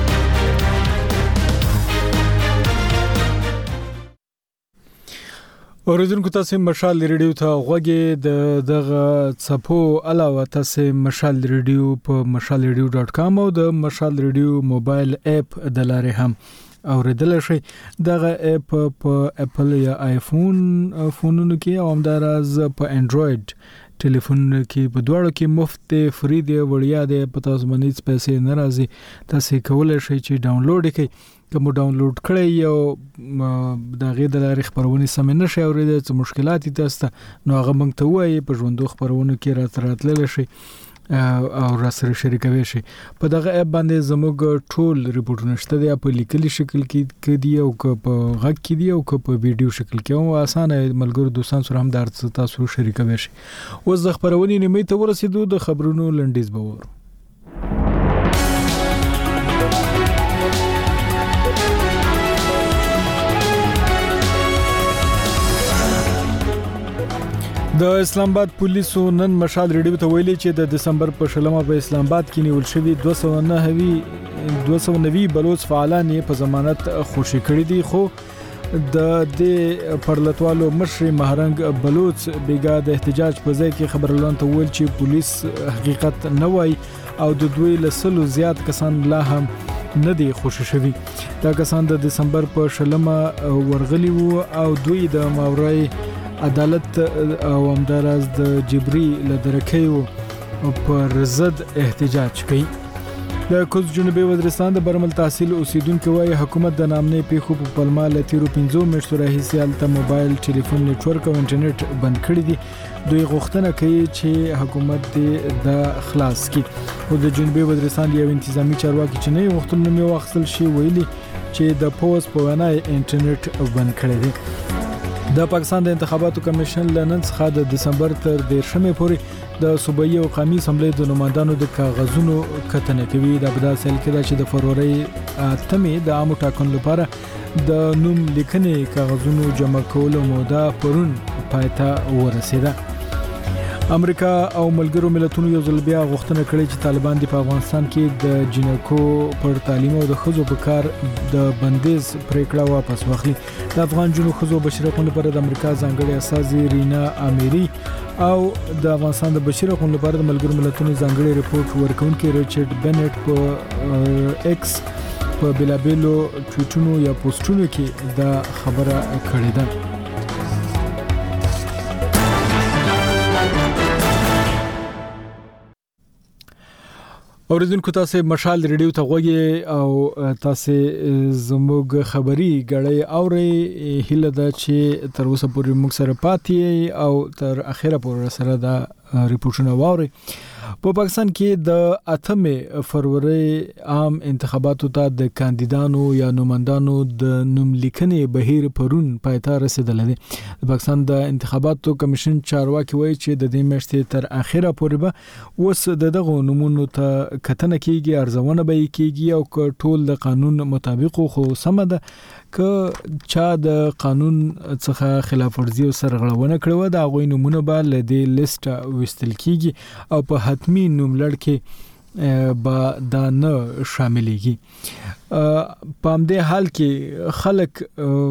Speaker 1: اوریدونکو تاسو مشال ریډیو ته غوږی دغه صفو علاوه تاسو مشال ریډیو په mashalradio.com او د مشال ریډیو موبایل اپ د لارې هم اوریدل شي. دغه اپ په اپل یا آیفون فونونو کې او همدارز په انډراید ټلیفون کې په دواړو کې مفت فری دی وړیا دی په تاسو باندې پیسې نه راځي تاسو کولای شئ چې ډاونلوډ کړئ کوم ډاونلوډ کړئ او دا غي د لارې خبرونه سم نه شي اورېدل څه مشکلات تاسو نو هغه مونږ ته وایي په ژوندو خبرونه کې راتلل شي او را سره شریکوي شي په دغه اپ باندې زموږ ټول ریپورتونه شته دی په لیکلي شکل کې دی او په غږ کې دی او په ویډیو شکل کې او اسانه ملګرو دوستان سره هم در تاسو شریکوي شي اوس د خبرونې نیمه ته ورسېدو د خبرونو لنډیز به ورو د اسلام آباد پولیسو نن مشال ریډیو ته ویلي چې د دسمبر په شلمه په اسلام آباد کې نیول شوی 290 بلوچ فعالان په ضمانت خوشی کړی دي خو د دې پرلطوالو مشر مهرنګ بلوچ بیګا د احتجاج په ځای کې خبرلون ته ویل چې پولیس حقیقت نه وای او د دوی لسلو زیات کسان لا هم نه دي خوشی شوی دا کسان د دسمبر په شلمه ورغلی وو او دوی د ماورای عدالت او همداراز د جبري لدرکیو پر ضد احتجاج کوي د کوز جنوبي وزیرستان د برمل تحصیل اوسیدونکو وايي حکومت د نامنې پیښو په پلمه لتیرو 15 میاشتو راهیسې الته موبایل ټلیفون نتورک او انټرنیټ بند کړی دي دوی غوښتنه کوي چې حکومت دې د خلاص کړي او د جنوبي وزیرستان یو انتظامی چارواکي چې نه وختونه مې واخصل شي ویلي چې د پوز په وینا انټرنیټ بند کړی دی د پاکستان د انتخاباتو کمیشن لنن څخه د دسمبر تر 10 پورې د صوبایي او قومي اسمبلی د نمائندانو د کاغذونو کتنه کوي د بدل سل کې چې د فروری 8 د عامو ټاکنو لپاره د نوم لیکنې کاغذونو جمع کولو موده پرون پایته ورسیده امریکا او ملګرو ملتونو یو ځل بیا غوښتنه کړې چې طالبان د افغانستان کې د جنکو پر تعلیم او د خزو په کار د بندیز پریکړه واپس واخلي د افغان جنو خزو بشری حقوقو لپاره د امریکا ځانګړي اساسي رینا اميري او د افغانستان د بشری حقوقو لپاره د ملګرو ملتونو ځانګړي ریپورت ورکونکي ریچارډ بنټ په ایکس په بلابلو ټویټونو یا پوسټونو کې دا خبره کړې ده اوریدونکو تاسو مشال ریډیو ته غوږی او تاسو زموږ خبري غړی اوري هله دا چې تر اوسه پورې موږ سره پاتې او تر اخره پورې سره دا ریپورتونه واوري په پاکستان کې د 8 فروری عام انتخاباتو ته د کاندیدانو یا نوماندانو د نوم لیکنې بهیر پرون پایته رسیدل دي د پاکستان د انتخاباتو کمیشن چارواکي وایي چې د دې میاشتې تر اخره پورې به وس دغه نمونه ته کتنه کیږي ارزونه به کیږي او ټول د قانون مطابق خو سم ده ک چا د قانون څخه خلاف ورزي او سرغړونه کړو دا غوي نمونه به لدی لیست وستل کیږي او په حتمی نوملړ کې با دا نه شاملېږي په همدې حال کې خلک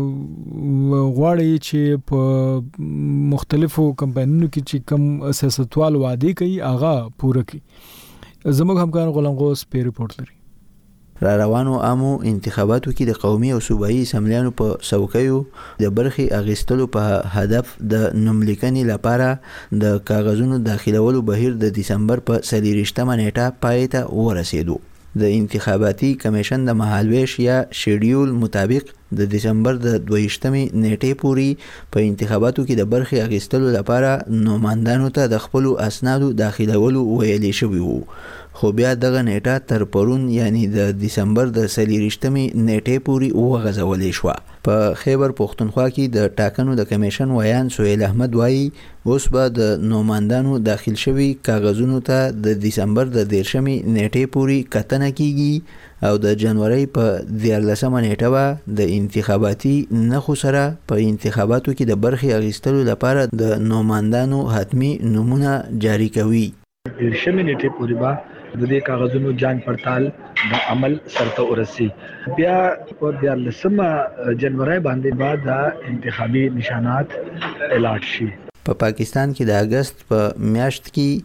Speaker 1: غواړي چې په مختلفو کمپاینونو کې چې کم سیاستوال وعده کوي هغه پوره کړي زموږ همکار غلام غوث په ریپورت لري
Speaker 20: را روانو عامو انتخاباتو کې د قومي او صوبایي اسمبلیانو په څوکیو د برخي اغستلو په هدف د نوملیکنې لپاره د کاغذونو داخلولو بهیر د دسمبر په 23مه نیټه پای ته ورسېدو د انتخاباتي کمیشن د مهالویش یا شیډیول مطابق د دسمبر د 22مې نیټې پورې په انتخاباتو کې د برخي اغستلو لپاره نوماندانو ته د خپل اسنادو داخلولو ویلې شوی وو خو بیا دغه نیټه تر پرون یعنی د دسمبر د 23مې نیټې پورې وغځولې شو په خیبر پختونخوا کې د ټاکنو د کمیشن ویان سهیل احمد وایي اوس به د نوماندانو داخل شوی کاغذونو ته د دسمبر د 10مې نیټې پورې کتنه کیږي او د جنوري په 14مه نیټه به د انتخاباتي نخو سره په انتخاباتو کې د برخي اغستلو لپاره د نوماندانو حتمی نمونه جاری کوي
Speaker 21: 10مه نیټه پورې به د دې کاغذونو جانچ پړتال د عمل سرته ورسي بیا په 14 جنوري باندې بعد د انتخابي نشانات اعلان شي
Speaker 20: په پاکستان کې د اگست په میاشت کې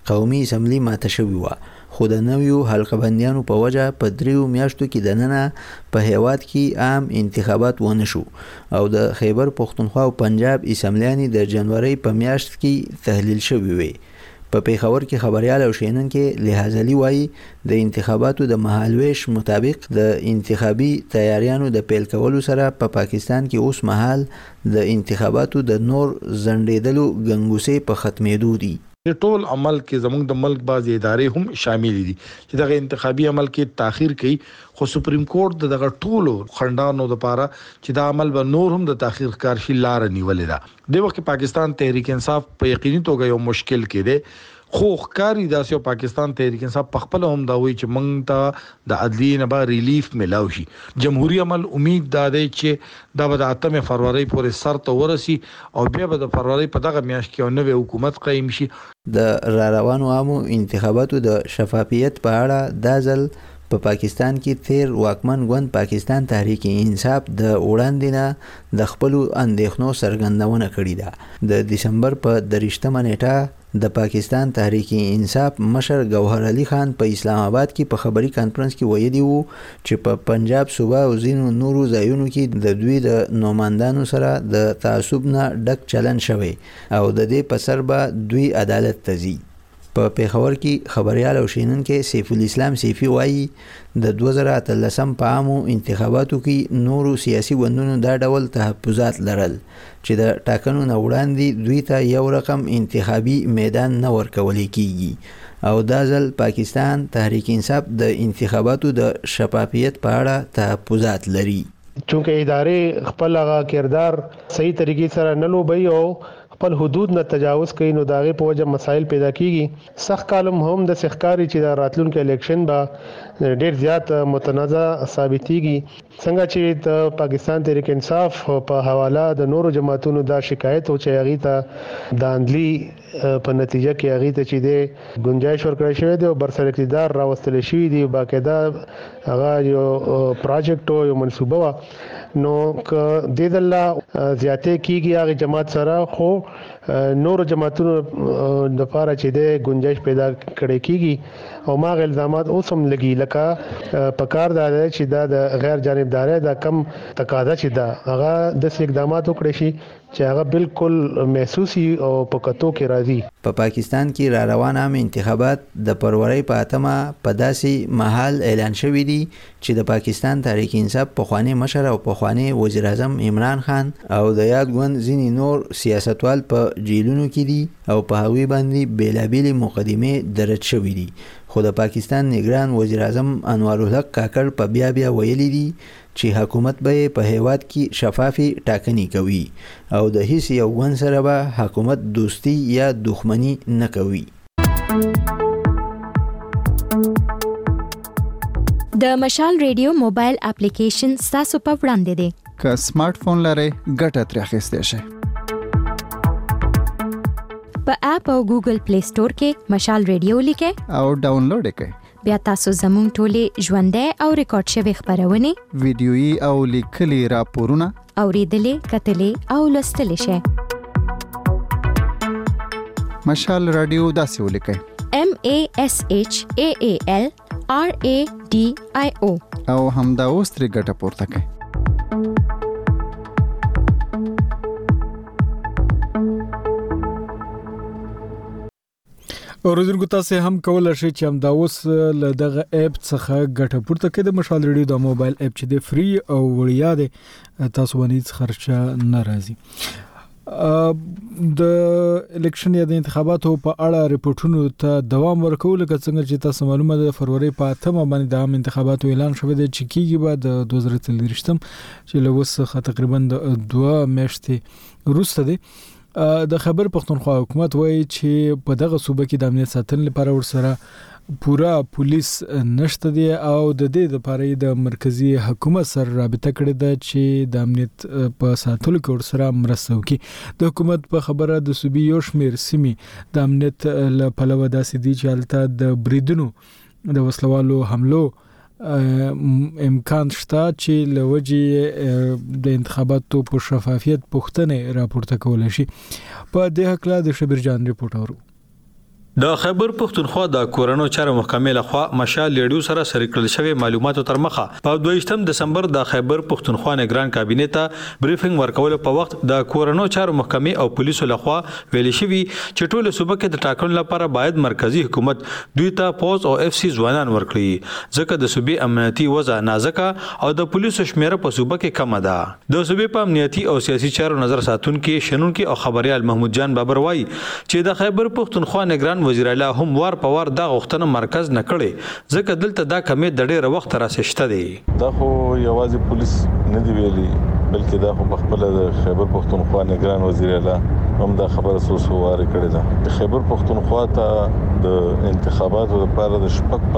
Speaker 20: قومي اسمبلی ماته شوې و، خو د نویو حلقه بندیانو په وجه په 3 میاشتو کې دننه په هیواد کې عام انتخابات ونه شو او د خیبر پختونخوا او پنجاب اسمبلیانې د جنوري په میاشت کې تحلیل شوې وي. په پیښور کې خبريال او شینونکو لحاظلی وایي د انتخاباتو د مهالويش مطابق د انتخابي تیاریانو د پیل کولو سره په پاکستان کې اوس مهال د انتخاباتو د نور زندېدلو غنګوسې په ختمېدو دي.
Speaker 3: ټول عمل کې زموږ د ملک بعض ادارې هم شامل دي چې دغه انتخابي عمل کې تاخير کوي، خو سپریم کورټ دغه ټولو خندانو لپاره چې دا عمل به نور هم د تاخير کار شي لار نیولې ده. د وخت پاکستان تحریک انصاف په یقیني توګه یو مشکل کې ده، خو ښکاری داسې پاکستان تحریک انصاف په خپل هم دا وایي چې موږ ته د عدلی نه به ریلیف ملاوي شي. جمهوریت عمل امید دا دی چې دا به د 8 فروری پورې سر ته ورسي او بیا به د فروری په دغه میاشت کې نوې حکومت قائم شي.
Speaker 20: د روانو عامو انتخاباتو د شفافیت په اړه دا ځل په پاکستان کې تیر واکمن ګوند پاکستان تحریک انصاف د وړاندې نه د خپل اندېښنو څرګندونه کړې ده. د دسمبر په 23 نیټه د پاکستان تحریک انصاف مشر گوهر علي خان په اسلام آباد کې په خبري کانفرنس کې ویلي وو چې په پنجاب صوبه او ځینو نورو ځایونو کې د دوی د نوماندانو سره د تعصب نه ډک چلن شوی او د دې په سر به دوی عدالت ته ځي. په پیښور کې خبريال او شینونکو سیف الاسلام سیفی وایي د 2013 په عامو انتخاباتو کې نورو سیاسي ګوندونو دا ډول تحفظات لرل چې د ټاکنو نه وړاندې دوی ته یو رقم انتخابي میدان نه ورکول کیږي او دا ځل پاکستان تحریک انصاف د انتخاباتو د شفافیت په اړه تحفظات لري.
Speaker 6: چونکه ادارې خپل کردار صحیح طریقې سره نه لوبي او خپل حدود نه تجاوز کوي، نو داغه په وجه مسایل پیدا کیږي. سخت کالم هم د سخکاری چې د راتلونکو الیکشن با ډیر زیات متنازع ثابتيږي. څنګه چې د پاکستان تحریک انصاف په حواله د نورو جماعتونو دا شکایت او چې هغه ته داندلی په نتیجه کې هغه ته چې د گنجائش ورکړی شوی دی او برسر اقتدار راوستل شوی دی، باقاعده هغه یو پروجیکټ او یو منصوبه وا، نو ک د الله زیاتې کیږي هغه جماعت سره، خو نور جماعتونو د لپاره چې د گنجائش پیدا کړي کیږي او ما الزامات اوس هم لګي لکه پکار دا چې دا د غیر جانبداري دا کم تقاضا چې دا هغه د اقدامات وکړي شي چې هغه بالکل محسوسي او پکتو کې راځي.
Speaker 20: په پاکستان کې را روان عام انتخابات د فروری په 8 په داسې محل اعلان شوې دي چې د پاکستان تحریک انصاف پخوانی مشر او پخوانی وزیر اعظم عمران خان او د یاد ګوند ځینې نور سیاستوال په جیلونو کې دي او په هغوی باندې بیلابېلې مقدمې درج شوې دي. خو د پاکستان نگران وزیر اعظم انوار الحق کاکړ په بیا ویلي دي چې حکومت به په هیواد کې شفافي ټاکنې کوي او د هیڅ یو ګوند سره به حکومت دوستی یا دښمنی نه کوي.
Speaker 22: د مشال ریډیو موبایل اپلیکیشن تاسو په وړاندې دی.
Speaker 19: که سمارټ فون لرئ ګټه ترې اخیستئ شئ.
Speaker 22: په اپ او ګوګل پلی سٹور کې مشال ریډیو لیکئ
Speaker 19: او ډاونلوډ کړئ.
Speaker 22: بیا تاسو زموږ ټولې ژوندۍ او ریکارډ شوی خبرونه،
Speaker 19: ویډیويي او لیکلي راپورونه
Speaker 22: اوریدلې، کتلې او لوستلې شئ.
Speaker 19: مشال رادیو داسې ولیکئ:
Speaker 22: MASHAALRADIO
Speaker 19: او همدا اوس ترې ګټه پورته کړئ.
Speaker 1: اوریدونکو تاسو هم کولای شئ چې هم دا اوس له دغه اپ څخه ګټه پورته کړئ. د مشال ریډیو د موبایل اپ چې د فری او وړیا دی، تاسو باندې خرچه نه راځي. د الیکشن یا د انتخاباتو په اړه ریپورتونو ته دوام ورکول، لکه څنګه چې تاسو معلومه ده فروری په 8 باندې د عام انتخاباتو اعلان شوی دی چې کیږي به د 2023 چې له وسه تقریبا 2 میاشتې وروسته دی. د خیبر پختونخوا حکومت وایي چې په دغه صوبه کې د امنیت ساتنې لپاره ورسره پورا پولیس نشته دی او د دې لپاره د مرکزی حکومت سره رابطه کړې ده چې د امنیت په ساتلو کې ورسره مرسته وکړي. د حکومت په خبره د صوبې یو شمېر سیمې د امنیت له پلوه داسې دي چې هلته د بریدونو د وسلوالو حملو امکان شته چې لوجې د انتخاباتو په شفافیت پوښتنه راپورته کول شي. په دې حق لا د شبیر جان ریپورت اورو.
Speaker 2: د خیبر پښتونخوا د کورونو چارو محکمې لخوا مشال لیډیو سره شریک کړل شوی معلوماتو تر مخه په 22 دسمبر د خیبر پښتونخوا نگران کابینه ته بریفینګ ورکول په وخت د کورونو چارو محکمې او پولیسو لخوا ویل شوی چې ټول صوبه کې د ټاکنو لپاره باید مرکزی حکومت دوی ته پوز او اف سی ځوانان ورکړي ځکه د صوبې امنیتي وضع نازکه او د پولیسو شمیره په صوبه کې کم ده. د صوبې په امنیتي او سیاسي چارو نظر ساتونکو شنونکو او خبريال محمود جان بابر وایي چې د خیبر پښتونخوا نگران وزیر اعلی هم وار په وار د غوښتنه مرکز نه کړي ځکه دلته دا کمی د ډېر وخت راسشته دی.
Speaker 8: دا خو یوازې پولیس نه دی ویلي بلکې دا خو خپل د خیبر پښتونخوا نگران وزیر اعلی هم دا خبره سوسواره کړې ده. د خیبر پښتونخوا ته د انتخاباتو لپاره د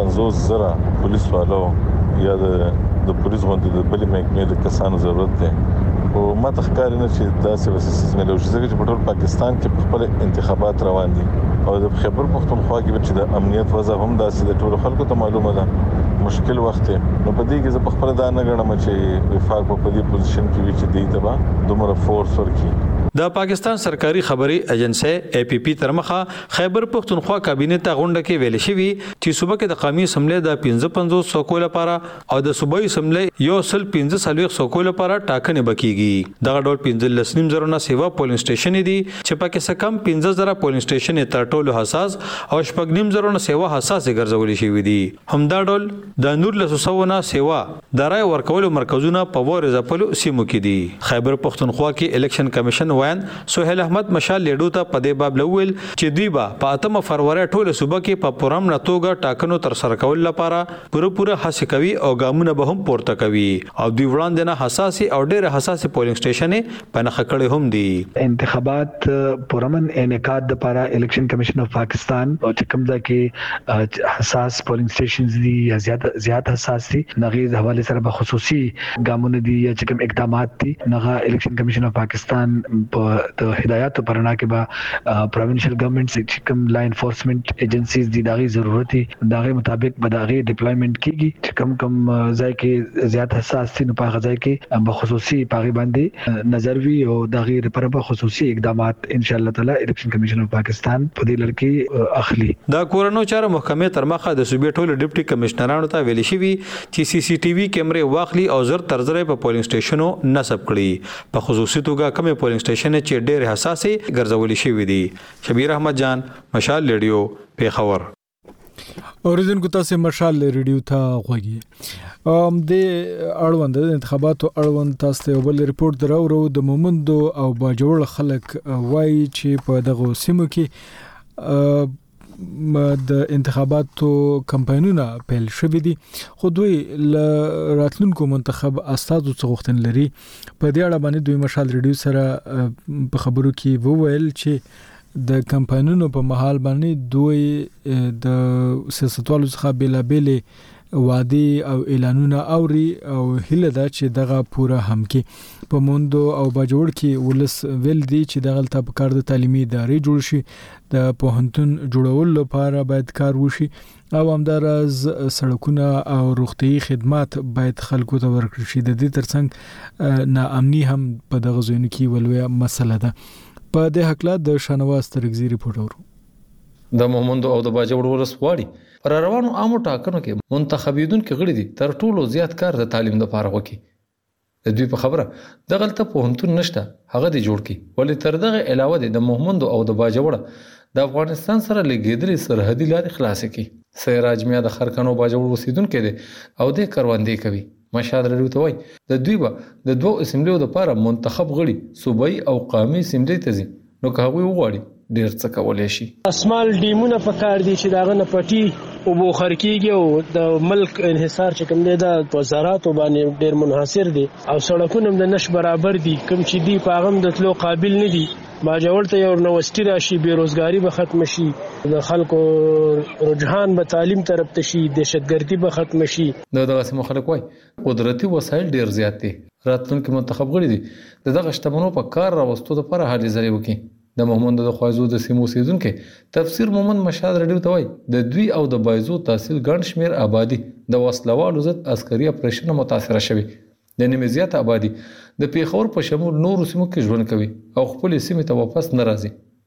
Speaker 8: 50,000 پولیس والو یا د پولیس غونډې د بلې محکمې د کسانو ضرورت دی. او ما تخکار نه چې داسې وسیسې ملو شي ځکه چې په ټول پاکستان کې خپل انتخابات روان دي او د خیبر پښتونخوا کې چې د امنیت وضع هم داسې د ټول خلکو ته معلومه ده مشکل وخت نو په دې کې زه په خپل دا نه غواړم چې وفاق په دې پوزیشن کې وي چې دی ته دومره فورس ورکړي.
Speaker 2: د پاکستان سرکاري خبري ایجنسی اے پی پی ترمخه خیبر پښتونخوا کابینه ته غونډه کې ویل شوی چې صوبه کې د قومي اسمبلی د 55 سوکو لپاره او د صوبایي اسمبلی یو سل 15 سوکو لپاره ټاکنې بکیږي. دغه ډول 15 زره سیوا پولینګ سټیشن دي چې پکې څه کم 15,000 پولینګ سټیشن تر ټولو حساس او 9 زره سیوا حساس ګرځولې شوی دي. همدا ډول د نور له سوسونه سیوا د رای ورکولو مرکزونه په وره ځپلو سیمو کې دي. خیبر پښتونخوا کې الیکشن کمیشن سہیل احمد مشال لیډو ته په دې باب لویل چې دوی به په 8 فروری ټول صوبه کې په پرم نتوګه ټاکنو تر سره کول لپاره پوره هڅه کوي او ګامونه به هم پورته کوي او دوی وړاندې نه حساسي او ډېر حساسي پولینګ سټیشن په نخ کړي هم دي.
Speaker 21: انتخابات پرمن انعقاد لپاره الیکشن کمیشن اف پاکستان او چې کوم ځای کې حساس پولینګ سټیشنز دي یا زیات حساس دي نغې حواله سره به خصوصي ګامونه دي یا چې کوم اقدامات دي نغه الیکشن کمیشن اف پاکستان د هدایت پرنا کې با پروینشل ګورنمنت چې کوم لا انفورسمنت ایجنسیز دي دغه ضرورت دي دغه مطابق به دغه ډیپلویمنٹ کیږي چې کم ځای کې زیات حساس دي نو په ځای کې به خصوصي پاغي باندې نظر وی او دغه لپاره به خصوصي اقدامات ان شاء الله تعالی الیکشن کمیشن اف پاکستان په دې لړ اخلي.
Speaker 2: د کورونو چارو محکمې تر مخه د صوبې ټولو ډیپټي کمشنرانو ته ویل شوی چې سی سی ټي وي کیمرې واخلي او زر ترزره په پولینګ سټیشنو نصب کړي په خصوصي توګه کومه پولینګ سټیشن چې ډېر حساسي ګرځولې شوی دی. شبیر احمد جان مشال لیډیو پیښور.
Speaker 1: اوریدونکو تاسو مشال ریډیو ته غوږی د اړوند د انتخاباتو اړوند تاسو ته بل ریپورت دراوړو د مومندو او باجوړ خلک وایي چې په دغه سیمو کې د انتخاباتو کمپاینونه پیل شوې دي خو دوی راتلونکو منتخب استادو څخه غوښتن لري. په دې اړه باندې دوی مشال ریډیو سره په خبرو کې وویل چې د کمپاینونو په محل باندې دوی د سیاستوالو څخه بیلابېلې وعدي او اعلانونه اوري او هله دا چې دغه پوره هم کې په موندو او باجوړ کې ولس ویل دي چې دغه ته په کار د تعلیمي ادارې جوړ شي د پوهنتون جوړول لپاره باید کار وشي او همدارز سړکونه او روغتيي خدمات باید خلکو ته ورکړي شي. د دې ترڅنګ ناامني هم په دغه ځایونو کې ولوي مسله ده. په دې حق د شنواز ترګزي ریپورت اورو.
Speaker 23: د مومندو او د باجوړ ولس غواړي پر روانو عامو ټاکنو کې منتخبیدونکو غړي دي تر ټولو زیات کار د تعلیم لپاره وکړي. د دوی په خبره د غلطه پوهنتون نشته هغه دی جوړ کی ولې تر دغه علاوه د مومندو او د باجوړ د افغانستان سره لګیدلې سرحدي لارې خلاصې کی. سراج میا د خرکنو باجوړ اوسیدونکو دي او د کروندې کوي. مشال ریډیو ته وایي د دوی به د دوه اسمبلیو لپاره منتخب غړي صوبایي او قومي اسمبلی ته ځي نو که هغوی وغواړي ډیر څه کولای شي.
Speaker 24: اسمال ډیمونه په کار دي چې داغه نه پټي او بوخر کیږي او د ملک انحصار چې کوم دی د وزارت باندې ډیر منحصر دي او سړکونه د نش برابر دي کوم چې دی په هغه د تلو قابل نه دي. باجوړ ته یو نوښتي راشي بیروزګاری به ختم شي د خلکو رجحان به تعلیم طرف ته شي دهشتګردي به ختم شي.
Speaker 23: دغه سیمه خلک وای قدرتي وسایل ډیر زیات دي راتلونکي منتخب غړي دي دغه شتمنو په کار راوستو لپاره هلي ځای وکي. د مومند د خوازو د سیمو سیدونکو تفسیر مومند مشال ریډیو ته وای د دوی او د بایزو تحصیل ګڼ شمیر آبادی د وسلوالو ضد عسکري اپریشن متاثر شوی. د نیمه زیات آبادی د پیښور په شمول نورو سیمو کې ژوند کوي او خپل سیمه ته واپس نه راځي.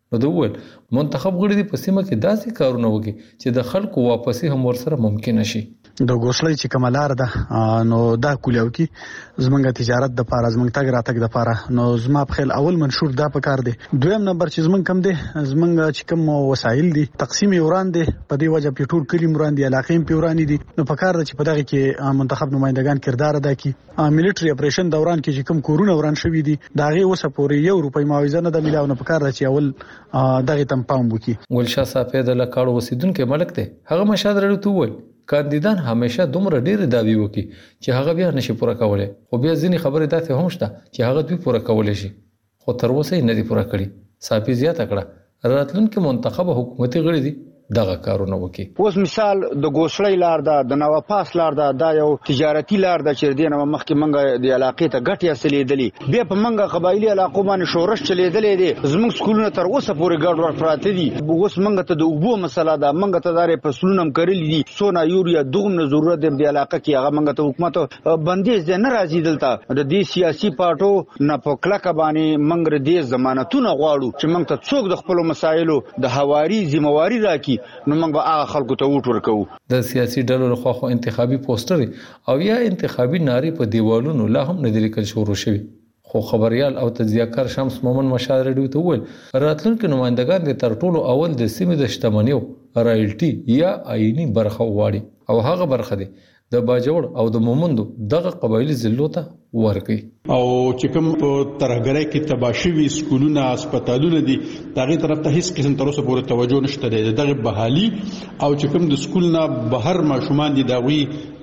Speaker 23: نو د وویل منتخب غړي د پسیمه کې داسې کارونه وکړي چې د خلکو واپسی هم ورسره ممکن شي.
Speaker 7: د ګوسلې چې کمالار ده نو دا کولیو کې زمونږ تجارت د پاره زمونږ تګ راتګ د پاره نو زما په خیال اول منشور دا پکار دی. دویم نمبر چې زمونږ کم دی زمونږ چې کوم وسایل دي تقسیم وران دي په دې وجه په ټول کلی مران دي علاقې په وران دي نو پکار دی چې په دغه کې منتخب نمائندگان کردار ادا کړي. ملټری اپریشن دوران کې چې کوم کورونه وران شوی دي داغه اوسه پورې €1 معاوضه نه د ملاو نه پکار دی چې اول دغه تم پام وکړي.
Speaker 23: ګلشاه صافی د لکاړو وسیدونکو ملک دی هغه مشاد رړو وویل کاندیدان همیشه دومره ډېر داوی وکي چې هغه بیا نشي پوره کولای خو بیا ځینې خبرې داسې هم شته چې هغه دوی پوره کولای شي خو تر اوسه یې نه دي پوره کړي. صافی زیاته کړه راتلونکي منتخب حکومتي غړي دي دغه کارونه وکي.
Speaker 9: اوس مثال د ګوسړی لار ده د نواپاس لار ده دا یو تجارتي لار ده چې دینه مخکې منګه د علاقې ته ګټه حاصلېدلې بیا په منګه قبایلی علاقو باندې شورش چلیدلې دي زموږ سکولونه تر اوسه پورې ګډ پراته دي. اوس منګه ته د اوبو مسله ده منګه ته دارې فصلونه کړلې دي سونا یوریا دومره ضرورت دی د علاقې کې هغه منګه ته حکومت بندیز نه راځي دلته د دې سیاسي پارټو نه په کلکه باندې منګ دې ضمانتونه غواړو چې منګ ته څوک د خپل مسایلو د حواري ذمہواری راکړي نو موږ به هغه خلکو ته ووټ ورکوو.
Speaker 23: د سیاسي ډلو لخوا خو انتخابي پوسټر او یا انتخابي نارې په دیوالونو لا هم نه لیکل شروع شوي خو خبريال او تجزیه‌کار شمس مومن مشال رډیو ته وویل راتلونکي نمائندگان د تر ټولو اول د سیمې د شتمنیو رایلټي یا آئینی برخه واړي او هغه برخه دي د باجوړ او د مومندو دغه قبایلی ضلعو ته ورکړي
Speaker 10: او چې کوم ترهګرۍ کې تباشوي سکولونه هسپتالونه دي دغه طرف ته هیڅ قسم تر اوسه پورې توجه نشته دی دغه بحالي او چې کوم د سکول نه بهر ماشومان دي داوی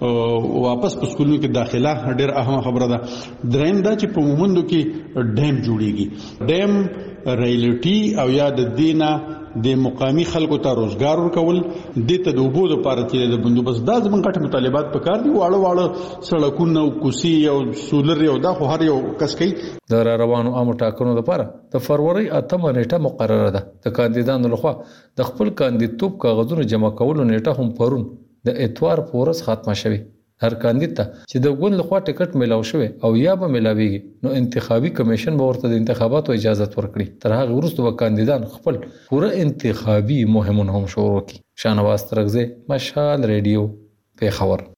Speaker 10: واپس په سکولونو کې داخله ډېر اهم خبره ده. دریم دا چې په مومندو کې ډیم جوړیږي ډیم ریلټي او یا د دینه د مقامی خلکو ته روزګار ورکول د ته د وبو لپاره چې د بندوبست د زمونږ غټ مطالبات پکار دي واړه سړکونه او کوسي او سولر یو دا خو هر یو کس کوي.
Speaker 23: د روانو عامو ټاکنو لپاره د فروری 8 نیټه مقرره ده. د کاندیدانو لخوا د خپل کاندیدتوب کاغذونو جمع کولو نیټه هم پرون د اتوار پورس ختمه شوه. هر کاندید ته چې د ګوند لخوا ټیکټ ملاو شوی او یا به ملاويږي نو انتخابي کمیشن به ورته د انتخاباتو اجازه ورکړي. تر هغه وروسته به کاندیدان خپل پوره انتخابي مهمون هم شروع کړي. شانواز ترغزه مشال ریډیو پیښور.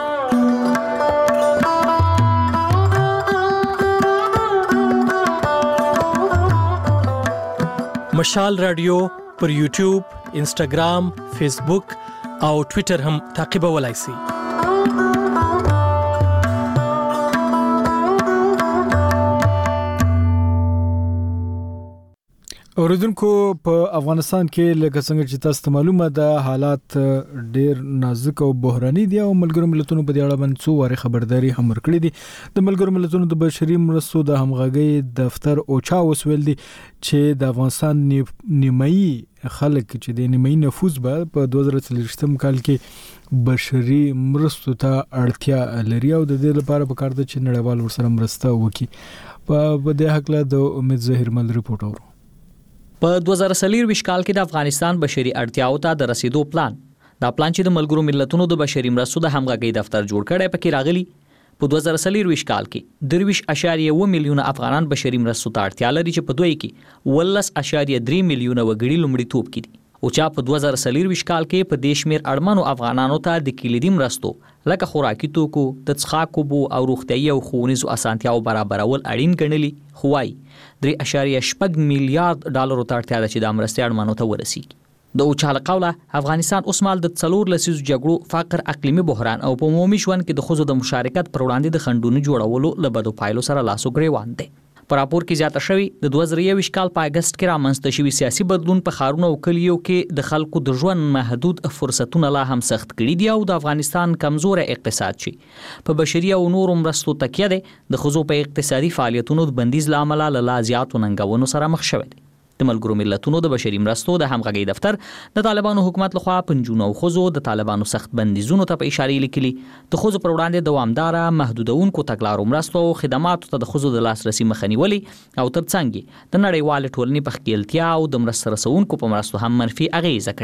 Speaker 11: مشال رادیو پر یوټیوب، انسټاګرام، فیسبوک او ټوئیټر هم تعقیبولای شئ.
Speaker 1: اوریدونکو په افغانستان کې لکه څنګه چې تاسو ته معلومه ده حالات ډېر نازک او بحراني دي او ملګرو ملتونو په دې اړه باندې څو واره خبرداري هم ورکړې دي. د ملګرو ملتونو د بشري مرستو د همغږي دفتر اوچا وسویل دي چې د افغانستان نیمایي خلک چې د نیمایي نفوس به په 2023 کال کې بشري مرستو ته اړتیا لري او د دې لپاره پکار ده چې نړیوال ورسره مرسته وکړي. په دې حق له د امید زهیر مل رپورټ اورو.
Speaker 25: په 2023 کال کې د افغانستان بشري اړتیاو ته د رسیدو پلان چې د ملګرو ملتونو د بشري مرستو د همغږي دفتر جوړ کړي پکې راغلي. په 2023 کال کې 23.1 میلیونه افغانان بشري مرستو ته اړتیا لري چې په دوی کې 18.3 میلیونه وګړي لومړیتوب کې دي. او چې په 2023 کال کې په دیش میر اړمنو افغانانو ته د کلیدي مرستو لکه خوراکي توکو، د څښاک اوبو او روغتیايي او ښوونیزو اسانتیاو برابرول اړین ګڼلي. خوای 3.8 میلیارډ ډالر ته اړتیا ده چې د مرستې اړمنو ته ورسیږي. د اوچاله قوله افغانستان اوس مال د 4 لسیزو جګړو، فقر، اقلیمي بحران او په عمومي ژوند کې د ښځو د مشارکت پر وړاندې د خنډونو جوړولو له بدو پایلو سره لاس او ګریوان دی. په راپور کې زیاته شوی د 2023 کال په اگست کې رامنځته شوی سیاسي بدلون په ښارونو او کلیو کې د خلکو د ژوند محدود فرصتونه لا هم سخت کړي دي او د افغانستان کمزور اقتصاد شي په بشري او نورو مرستو تکیه ده د ښځو په اقتصادي فعالیتونو د بندیز لامل لا زیاتو ننګونو سره مخ شوی دی. د ملګرو ملتونو د بشري مرستو د همغږي دفتر د طالبانو حکومت لخوا پنځونو او ښځو د طالبانو سخت بندیزونو ته په اشاره لیکلي د ښځو پر وړاندې دوامداره محدودونکو تګلارو مرستو او خدماتو ته د ښځو د لاسرسي مخه نیولې او ترڅنګ د نړیوال ټولنې په ښکیلتیا او د مرستو رسونکو په مرستو هم منفي اغیزه کړې ده.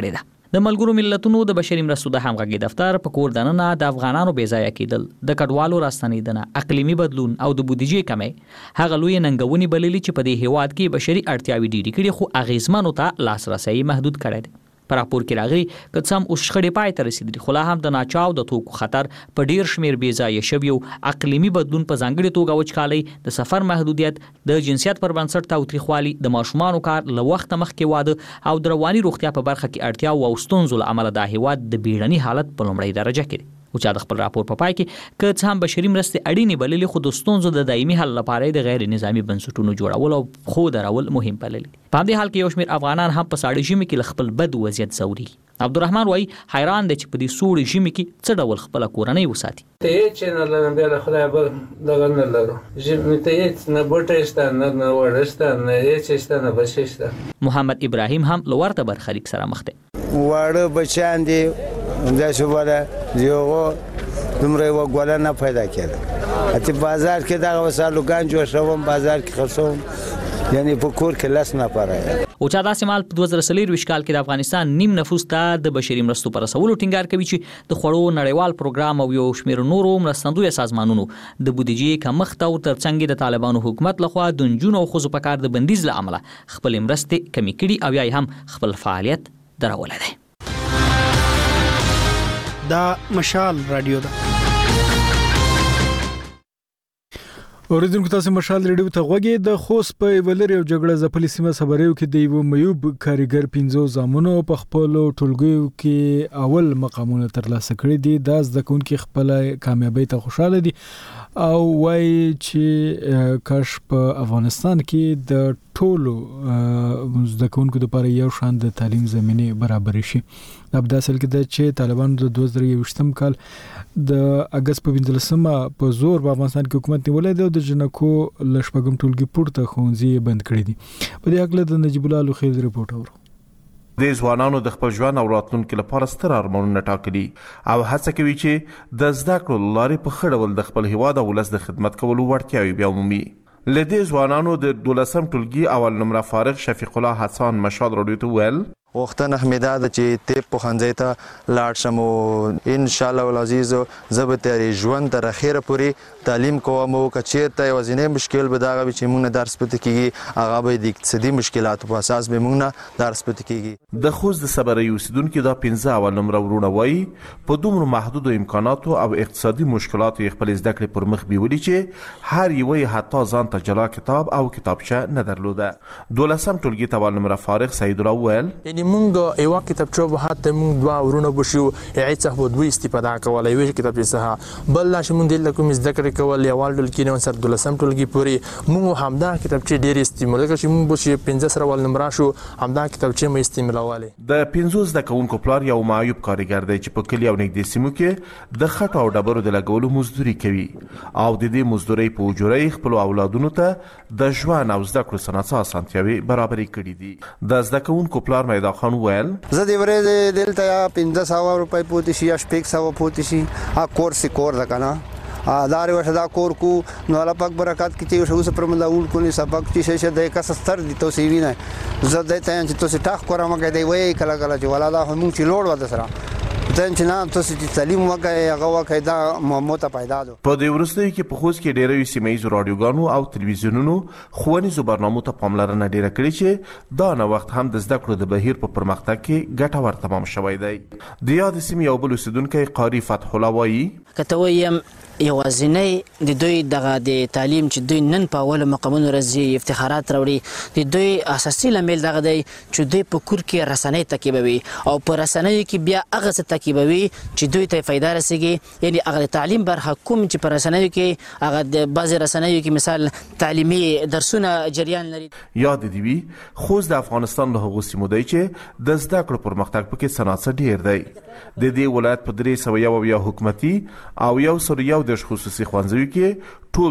Speaker 25: د ملګرو ملتونو د بشري مرستو د همغږي دفتر په کور دننه د افغانانو بې ځایه کېدل، د کډوالو راستنېدنه، اقلیمي بدلون او د بودیجې کمی هغه لوی ننګونې بللي چې په دې هیواد کې بشري اړتیاوې ډېرې کړي خو اغیزمنو ته لاسرسی محدود کړی دی. په راپور کې راغلي که څه هم اوس شخړې پای ته رسېدلي خو لا هم د ناچاو د توکو خطر په ډېر شمېر بې ځایه شویو، اقلیمي بدلون په ځانګړې توګه وچکالۍ، د سفر محدودیت، د جنسیت پر بنسټ تاوتریخوالي، د ماشومانو کار، له وخته مخکې واده او د رواني روغتیا په برخه کې اړتیاو او ستونزو له امله دا هیواد د بیړني حالت په لومړۍ درجه کې دی. او چې د خپل راپور په پای کې که څه هم بشري مرستې اړینې بللې خو د ستونزو د دایمي حل لپاره د غیر نظامي بنسټونو جوړول او خو درول مهم بللي. په همدې حال کې یو شمېر افغانان هم په ساړه ژمي کې له خپل بد وضعیت ځوري. عبدالرحمن وایي حیران دی چې په دې سوړ ژمي کې څه ډول خپله کورنۍ وساتي.
Speaker 4: ته هیڅ نه لرم، بیا د خدای بل دغه نه لرو، ژمي ته هیڅ نه بوټی شته، نه وړه شته، نه هیڅ شته، نه بچی شته.
Speaker 25: محمد ابراهیم هم له ورته برخلیک سره مخ دی.
Speaker 13: واړه بچیان دي دا شوبله یو دومره یو ګوله نه پیدا کېده، اته بازار کې دا وسالوګان جوړ شوم، بازار کې خرڅوم، یعنی په کور کې لاس نه پاره.
Speaker 25: او چا داسې مال په 2023 کال کې د افغانستان نیم نفوس ته د بشري مرستو پر رسولو ټینګار کوي چې د خوړو نړیوال پروګرام او یو شمېر نورو مرستندوی سازمانونو د بودیجې کمښت او ترڅنګ د طالبانو حکومت لخوا د نجونو او ښځو په کار د بندیز له امله خپل مرستې کمې کړي او یا هم خپل فعالیت درولی دی.
Speaker 14: دا مشال رادیو ده.
Speaker 1: اوریدونکو تاسو مشال ریډیو ته غوږی د خوست په ولر یو جګړه ځپلې سیمه خبرېو کې د یو میوب کاریګر 15 زامنو په خپل ټولګیو کې اول مقامونه ترلاسه کړي دي. دا ځکهونکو خپل کامیابی ته خوشاله دي او وایي چې کاش په افغانستان کې د ټولو ځکهونکو لپاره یو شان د تعلیم زمینه برابر شي. دا په داسې کې د چې طالبانو د 2023 کال د اگست په 15مه په زور په افغانستان کې حکومت نیولې ده او د جنکو لشپګم ټولګي پورته ښوونځي بند کړی دي. په دې اړه د نجیب الله لوخیل ریپورت اورو.
Speaker 15: د ځوانانو د خپل ژوند او راتلونکو لپاره ستر ارمانونه ټاکلي او هڅه کوي چې د زده کړو لارې په ښه ډول د خپل هیواد او ولس د خدمت کولو وړتیاوې بیا ومومي. له دې ځوانانو د 12م ټولګي اول نمره فارغ شفیق الله حسن مشال رادیو ته ویل
Speaker 16: وختن احمدا د چې ته په خنځې ته لاړ شم او ان شاء الله العزیز زبر تیری ژوند تر اخره پوری تعلیم کوم او کچیر ته وزنه مشکل به داغه چې موږ درس پته کیږي هغه به د اقتصادي مشکلاتو په اساس به موږ درس پته کیږي.
Speaker 15: د خوست د صبري اوسیدونکو دا 15 اول نمره ورونه وایي په دومره محدود امکاناتو او اقتصادي مشکلاتو خپل زده کړې پر مخ بیولي چې هر یو حتی ځان ته جلا کتاب او کتابچه نه درلوده. 12م ټولګي ته اول نمره فارغ سید الله ویل
Speaker 26: مونږ یو کتابچه به حتی مونږ دوه ورونه بشو هیڅ څه به دوی استفاده کولای وي کتابچه څخه بل لا چې مونږ د کوم زده کړې کول یوال ډول کې نو سر 12م ټولګي پوري مونږ همدا کتابچه ډېر استعمال کړو چې مونږ به 15 سره ول نمبر شو همدا کتابچه مې استعمالواله.
Speaker 15: د 15 د کوونکو پلار یو معیوب کارګر دی چې په کلی او نږدې سیمو کې د خټو او ډبرو د لګولو مزدوري کوي او د دې مزدوري په اجورې خپل اولادونو ته د ژوند او زده کړو سناسه اسانتیاوي برابرې کړې دي. د زده کوونکو پلار مېدا خان ویل
Speaker 27: زه د ورځې دلته یا 1500 روپۍ پوتې شي یا 600 پوتې شي کور ده کنه دار وشه دا کور کو نو الله پاک برکات کی چې اوس پر مله اول کو نه سبق چې شه د کس ستر دي تو سی وینه زه د ته چې تو سی ټاخ کورم کې دی وای کله کله چې ولادا هم چې لوړ ودا سره ځان چې نه تو سی تعلیم وکای هغه وکای دا موته پیدا دو.
Speaker 15: په دې ورستۍ کې په خوست کې ډېرې سیمایي رادیوګانو او تلویزیونونو خوانیزو برنامو ته پاملرنه ډېره کړې چې دا نه وخت هم د زده کړو د بهیر په پرمختګ کې ګټور تمام شوی دی. د یاد سیمې یو بل اوسیدونکی قاری فتح الله وایي
Speaker 28: کته وایم یوازینی د دوی دغه د تعلیم چې دوی نن په اول مقامونو راځي افتخارات راوړي د دوی اساسي لامل دغه دی چې دوی په کور کې رسنۍ تکیبوي او په رسنۍ کې بیا هغه څه تکیبوي چې دوی ته فایده رسیږي. یعنی هغه تعلیم برخه کوم چې په رسنۍ کې هغه د بعضي رسنۍ کې مثال تعلیمي درسونه جریان لري.
Speaker 15: یاد دی وی خو د افغانستان له هغو سیمو دی چې د زده کړو پرمختګ پکې صنعت ډیر دی. د دې ولایت په 301 حکومتي او 101 د خصوصي ښوونځیو کې ټول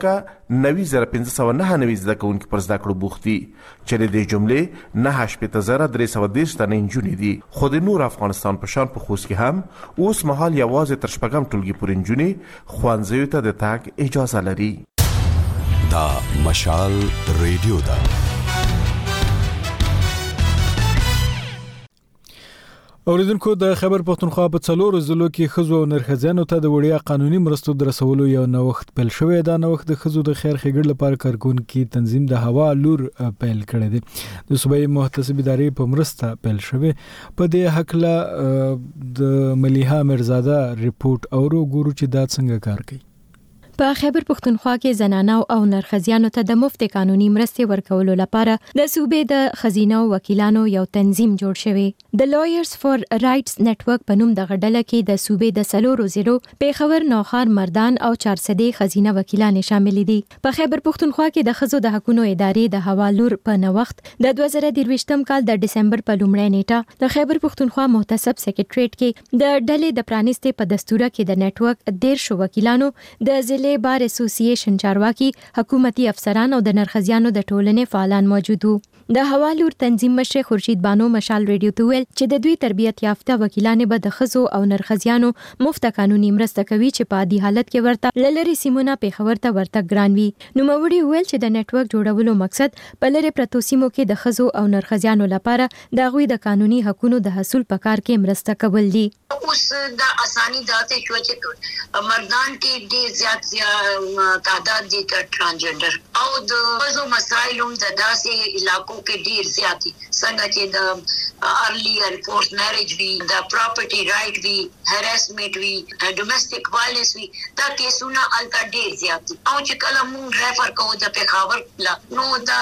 Speaker 15: 2,90,599 زده کوونکي پر زده کړو بوختي چې د دې جملې 9,330 تنه نجونې دي. خو د نور افغانستان په شان په خوست کې هم اوس مهال یوازې تر شپږم ټولګي پورې نجونې ښوونځیو ته د تګ اجازه لري.
Speaker 29: دا مشال ریډیو ده.
Speaker 1: اوریدونکو د خیبر پښتونخوا په څلورو ضلعو کې ښځو او نرښځانو ته د وړیا قانوني مرستو د رسولو یو نوښت پیل شوی دی. دا نوښت د ښځو د خیر ښېګړې لپاره کارکونکي تنظیم د هوا لور پیل کړی دی. د صوبایي محتسب ادارې په مرسته پیل شوی. په دې هکله د ملیحه مرزاده ریپورت اورو ګورو چې دا څنګه کار کوي.
Speaker 3: په خیبر پښتونخوا کې زنانو او نرښځیانو ته د مفت قانوني مرستې ورکولو لپاره د صوبې د خزینه او وکیلانو یو تنظیم جوړ شوی. د لایرز فار رائټس نتورک په نوم د غډله کې د صوبې د سلورو ضلعو پیښور، نوخار، مردان او چارسدې خزینه وکیلان شامل دي. په خیبر پښتونخوا کې د ښځو د حقوقو ادارې د حوالور په نوښت د 2023م کال د ډسمبر په لومړۍ نیټه د خیبر پښتونخوا محتسب سکریټریټ کې د ډلې د پرانیستې په دستوره کې د نتورک 13 وکیلانو د بار اسوسییشن چارواکي، حکومتي افسران او د نرښځیانو د ټولنې فعالان موجود وو. د حوالور تنظیم مشر خورشید بانو مشال ریډیو ته ویل چې د دوی تربیت یافته وکیلان به د ښځو او نرښځیانو مفت قانوني مرسته کوي چې په عادي حالت کې ورته لری سیمونه پیښور ته ورته ګران وي. نو موري ویل چې د نتورک جوړولو مقصد په لری پرتو سیمو کې د ښځو او نرښځیانو لپاره د غوي د قانوني حقوقو د حصول په کار کې مرسته کول دي.
Speaker 5: اوس د اساني داته چې مردان کې ډېر زیات تعداد دي ټرانسجنډر او د وزو مسایلو د داسې علاقو کې ډیر زیاتی څنګه چې د ارلی ان فورس میریج وی، د پراپرټي رائټ وی، هراسمنت وی، ډومېسټک وایلنس وی، دا کیسونه الټا ډیر زیاتی. او چې کله مونږ ریفر کوو د پیښور لا نو دا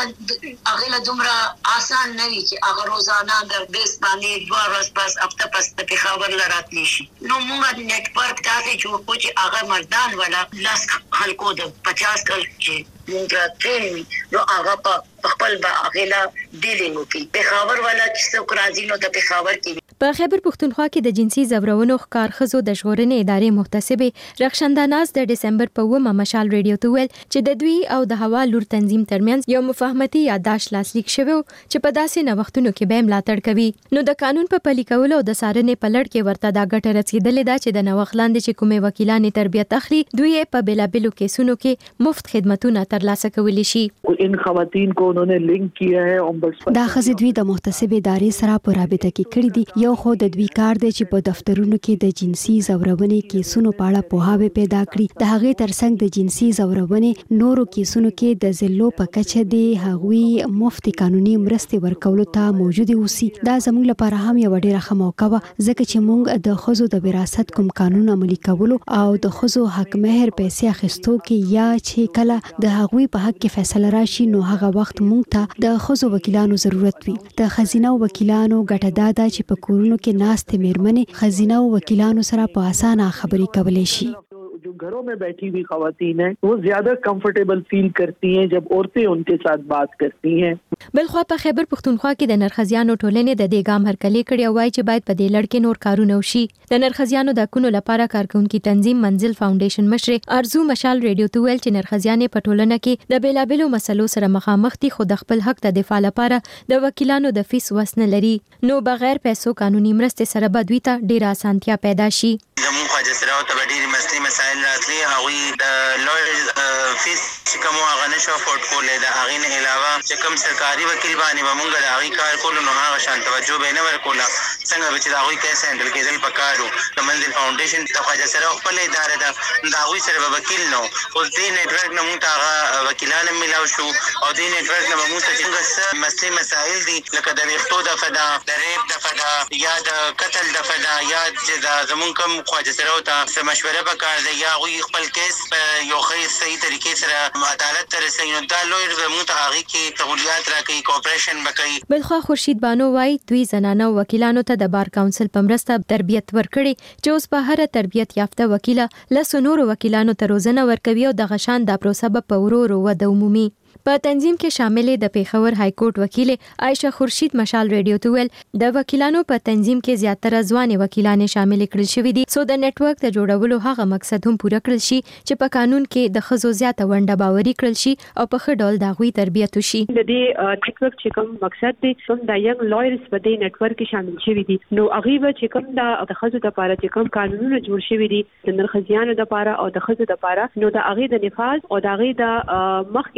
Speaker 5: هغه دومره آسان نه وي چې هغه روزانه د بیس باندې 2 ورځې پس هفته پس د پیښور لراتلی شي. نو مونږ نتورک تاسو جوړ کوو چې هغه مردان ولا لاس خلکو د 50 کال چې مونږ ټرین نو هغه په خپل با اغلا ډیلینګ کوي. پیښور ولا چې څوک راځي نو د پیښور کې.
Speaker 3: په خیبر پښتونخوا کې د جنسي زورونو ښکار ښځو د ژغورنې ادارې محتسبه رخشنداناز د ډسمبر په 1 مشال ریډیو ته ویل چې د دوی او د هوا لور تنظیم ترمنځ یو مفاهمتي یادداشت لاسلیک شوی چې په داسې نوښتونو کې به ملاتړ کوي. نو د قانون په پلي کولو او د څارنې په لړ کې ورته دا ګټه رسیدلې ده چې د نوښت لاندې چې کومې وکیلانې تربیت اخلي دوی په بیلابلو کیسونو کې مفت خدماتونه ترلاسه کولی شي.
Speaker 6: ان خواتین کو انہوں نے لنک کیا ہے اومبډسمن.
Speaker 12: دا خزې دوی د محتسب ادارې سره په رابطه کې کړی دي. یو خو د دوی کار دی چې په دفترونو کې د جنسي زورونې کیسونو په اړه پوهاوی پیدا کړي. د هغې ترڅنګ د جنسي زورونې نورو کیسونو کې د ضلعو په کچه دی هغوی مفت قانوني مرستې ورکولو ته موجود اوسي. دا زموږ لپاره هم یو ډیره ښه موقع وه ځکه چې موږ د ښځو د وراثت کوم قانون عملي کولو او د ښځو حق مهر پیسې اخیستو کې یا چې کله د هغوی په حق کې فیصله راشي نو هغه وخت موږ ته د ښځو وکیلانو ضرورت وي. د خزینه وکیلانو ګټه دا ده چې په کورونو کې ناستې میرمنې خزینه وکیلانو سره په اسانه خبرې کولی شي.
Speaker 6: जो घरों में बैठी हुई खवातीन हैं वो ज्यादा कंफर्टेबल फील करती हैं जब औरतें उनके साथ बात करती हैं.
Speaker 3: بلخوا په خیبر پښتونخوا کې د نرښځیانو ټولنې د دې ګام هرکلی کړی او وايي چې باید په دې لړ کې نور کارونه وشي. د نرښځیانو د حقوقو لپاره کارکونکي تنظیم منزل فاونډیشن مشر ارزو مشال ریډیو ته ویل چې نرښځیانې په ټولنه کې د بیلابلو مسلو سره مخامخ دي خو د خپل حق د دفاع لپاره د وکیلانو د فیس وسنه لري. نو بغیر پیسو قانوني مرستې سره به دوی ته ډیره اسانتیا پیدا شي.
Speaker 17: زموږ خواجه سره ته ډیری مسلې مسایل راتلي هغوی د لویر فیس چې کوم هغه نشو افورد کولای د هغې نه علاوه چې کوم سرکاري وکیل باندې به مونږ د هغې کار کولو نو هغه شان توجه به یې نه ورکوله څنګه به چې د هغوی کیس هینډل کېدل پکار وو. د منزل فاونډیشن د خواجه سره خپله اداره ده د هغوی سره به وکیل نه اوس دې نیټورک نه مونږ ته هغه وکیلان هم میلاو شو او دې نیټورک نه به مونږ ته چې څه مسلې مسایل دي لکه د ویښتو دفعه ده، د ریپ دفعه ده یا د قتل دفعه ده یا چې د زمونږ کوم خواجه سره ته څه مشوره پکار ده یا هغوی خپل کیس په یو ښه صحیح طریقې سره عدالت ته رسوي نو دا لویر به مونږ ته هغې کې سهولیات راکوي، کوپریشن به کوي.
Speaker 3: بلخوا خورشید بانو وايي دوی زنانه وکیلانو ته د بار کونسل په مرسته تربیت ورکړي چې اوس په هر تربیت یافته وکیله لسو نورو وکیلانو ته روزنه ورکوي او د غشان د پروسه په ورو ورو وده عمومي. په تنظیم کې شامل د پیښور های کورټ وکیل عائشه خورشید مشال ریډیو ته ویل د وکیلانو په تنظیم کې زیاتره ځواني وکیلان شامل کړل شوې دي سو د نتورک د جوړولو هغه مقصد هم پوره کړل شي چې په قانون کې د ښځو زیاته ونډه باوري کړل شي او په ښه ډول د هغوی تربیت وشي.
Speaker 18: د دې نتورک چې کوم مقصد دی څوم د ینګ لایرز په دې نتورک کې شامل شوي دي نو هغوی به چې کوم د ښځو لپاره چې کوم قانونونه جوړ شوي دي د نرښځیانو لپاره او د ښځو لپاره نو د هغې د نفاذ او د هغې د مخکې خلکو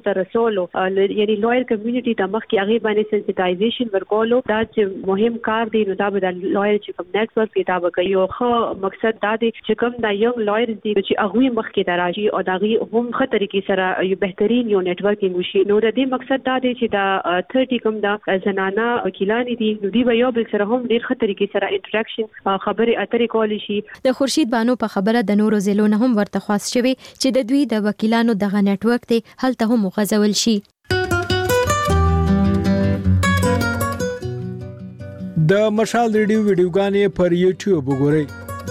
Speaker 18: ته رسولو یعنی لویر کمیونټي د مخ کې هغه باندې سنسټایزیشن ورکولو دا چې مهم کار دی نو دا به د لویر چې کوم نت ورک دا به کوي خو مقصد دا دی چې کوم د یو لویر دی چې هغه مخ کې دراشي او دا هم خه طریقې سره یو بهترین یو نتورکینګ وشي نو د دې مقصد دا دی چې دا 30 کوم دا زنانه وکیلان دي نو دی به یو بل سره هم ډیر خه طریقې سره انټریکشن خبرې اترې کول شي
Speaker 3: د خورشید بانو په خبره د نورو ضلعو نه هم ورته خاص شوی چې د دوی د وکیلانو دغه نتورک ته هلته هم غځول شي.
Speaker 1: د مشال ریډیو ویډیوګانې پر یوټیوب وګورئ.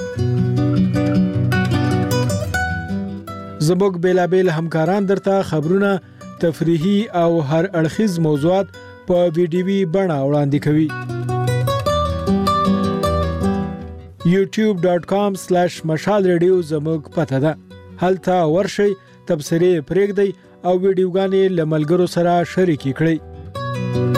Speaker 1: زموږ بیلابیل همکاران درته خبرونه، تفریحي او هر اړخیز موضوعات په ویډیوي بڼه وړاندې کوي. youtube.com/mashalradio زموږ پته ده. هلته ورشئ، تبصرې پرېږدئ او ویډیوګانې له ملګرو سره شریکې کړئ.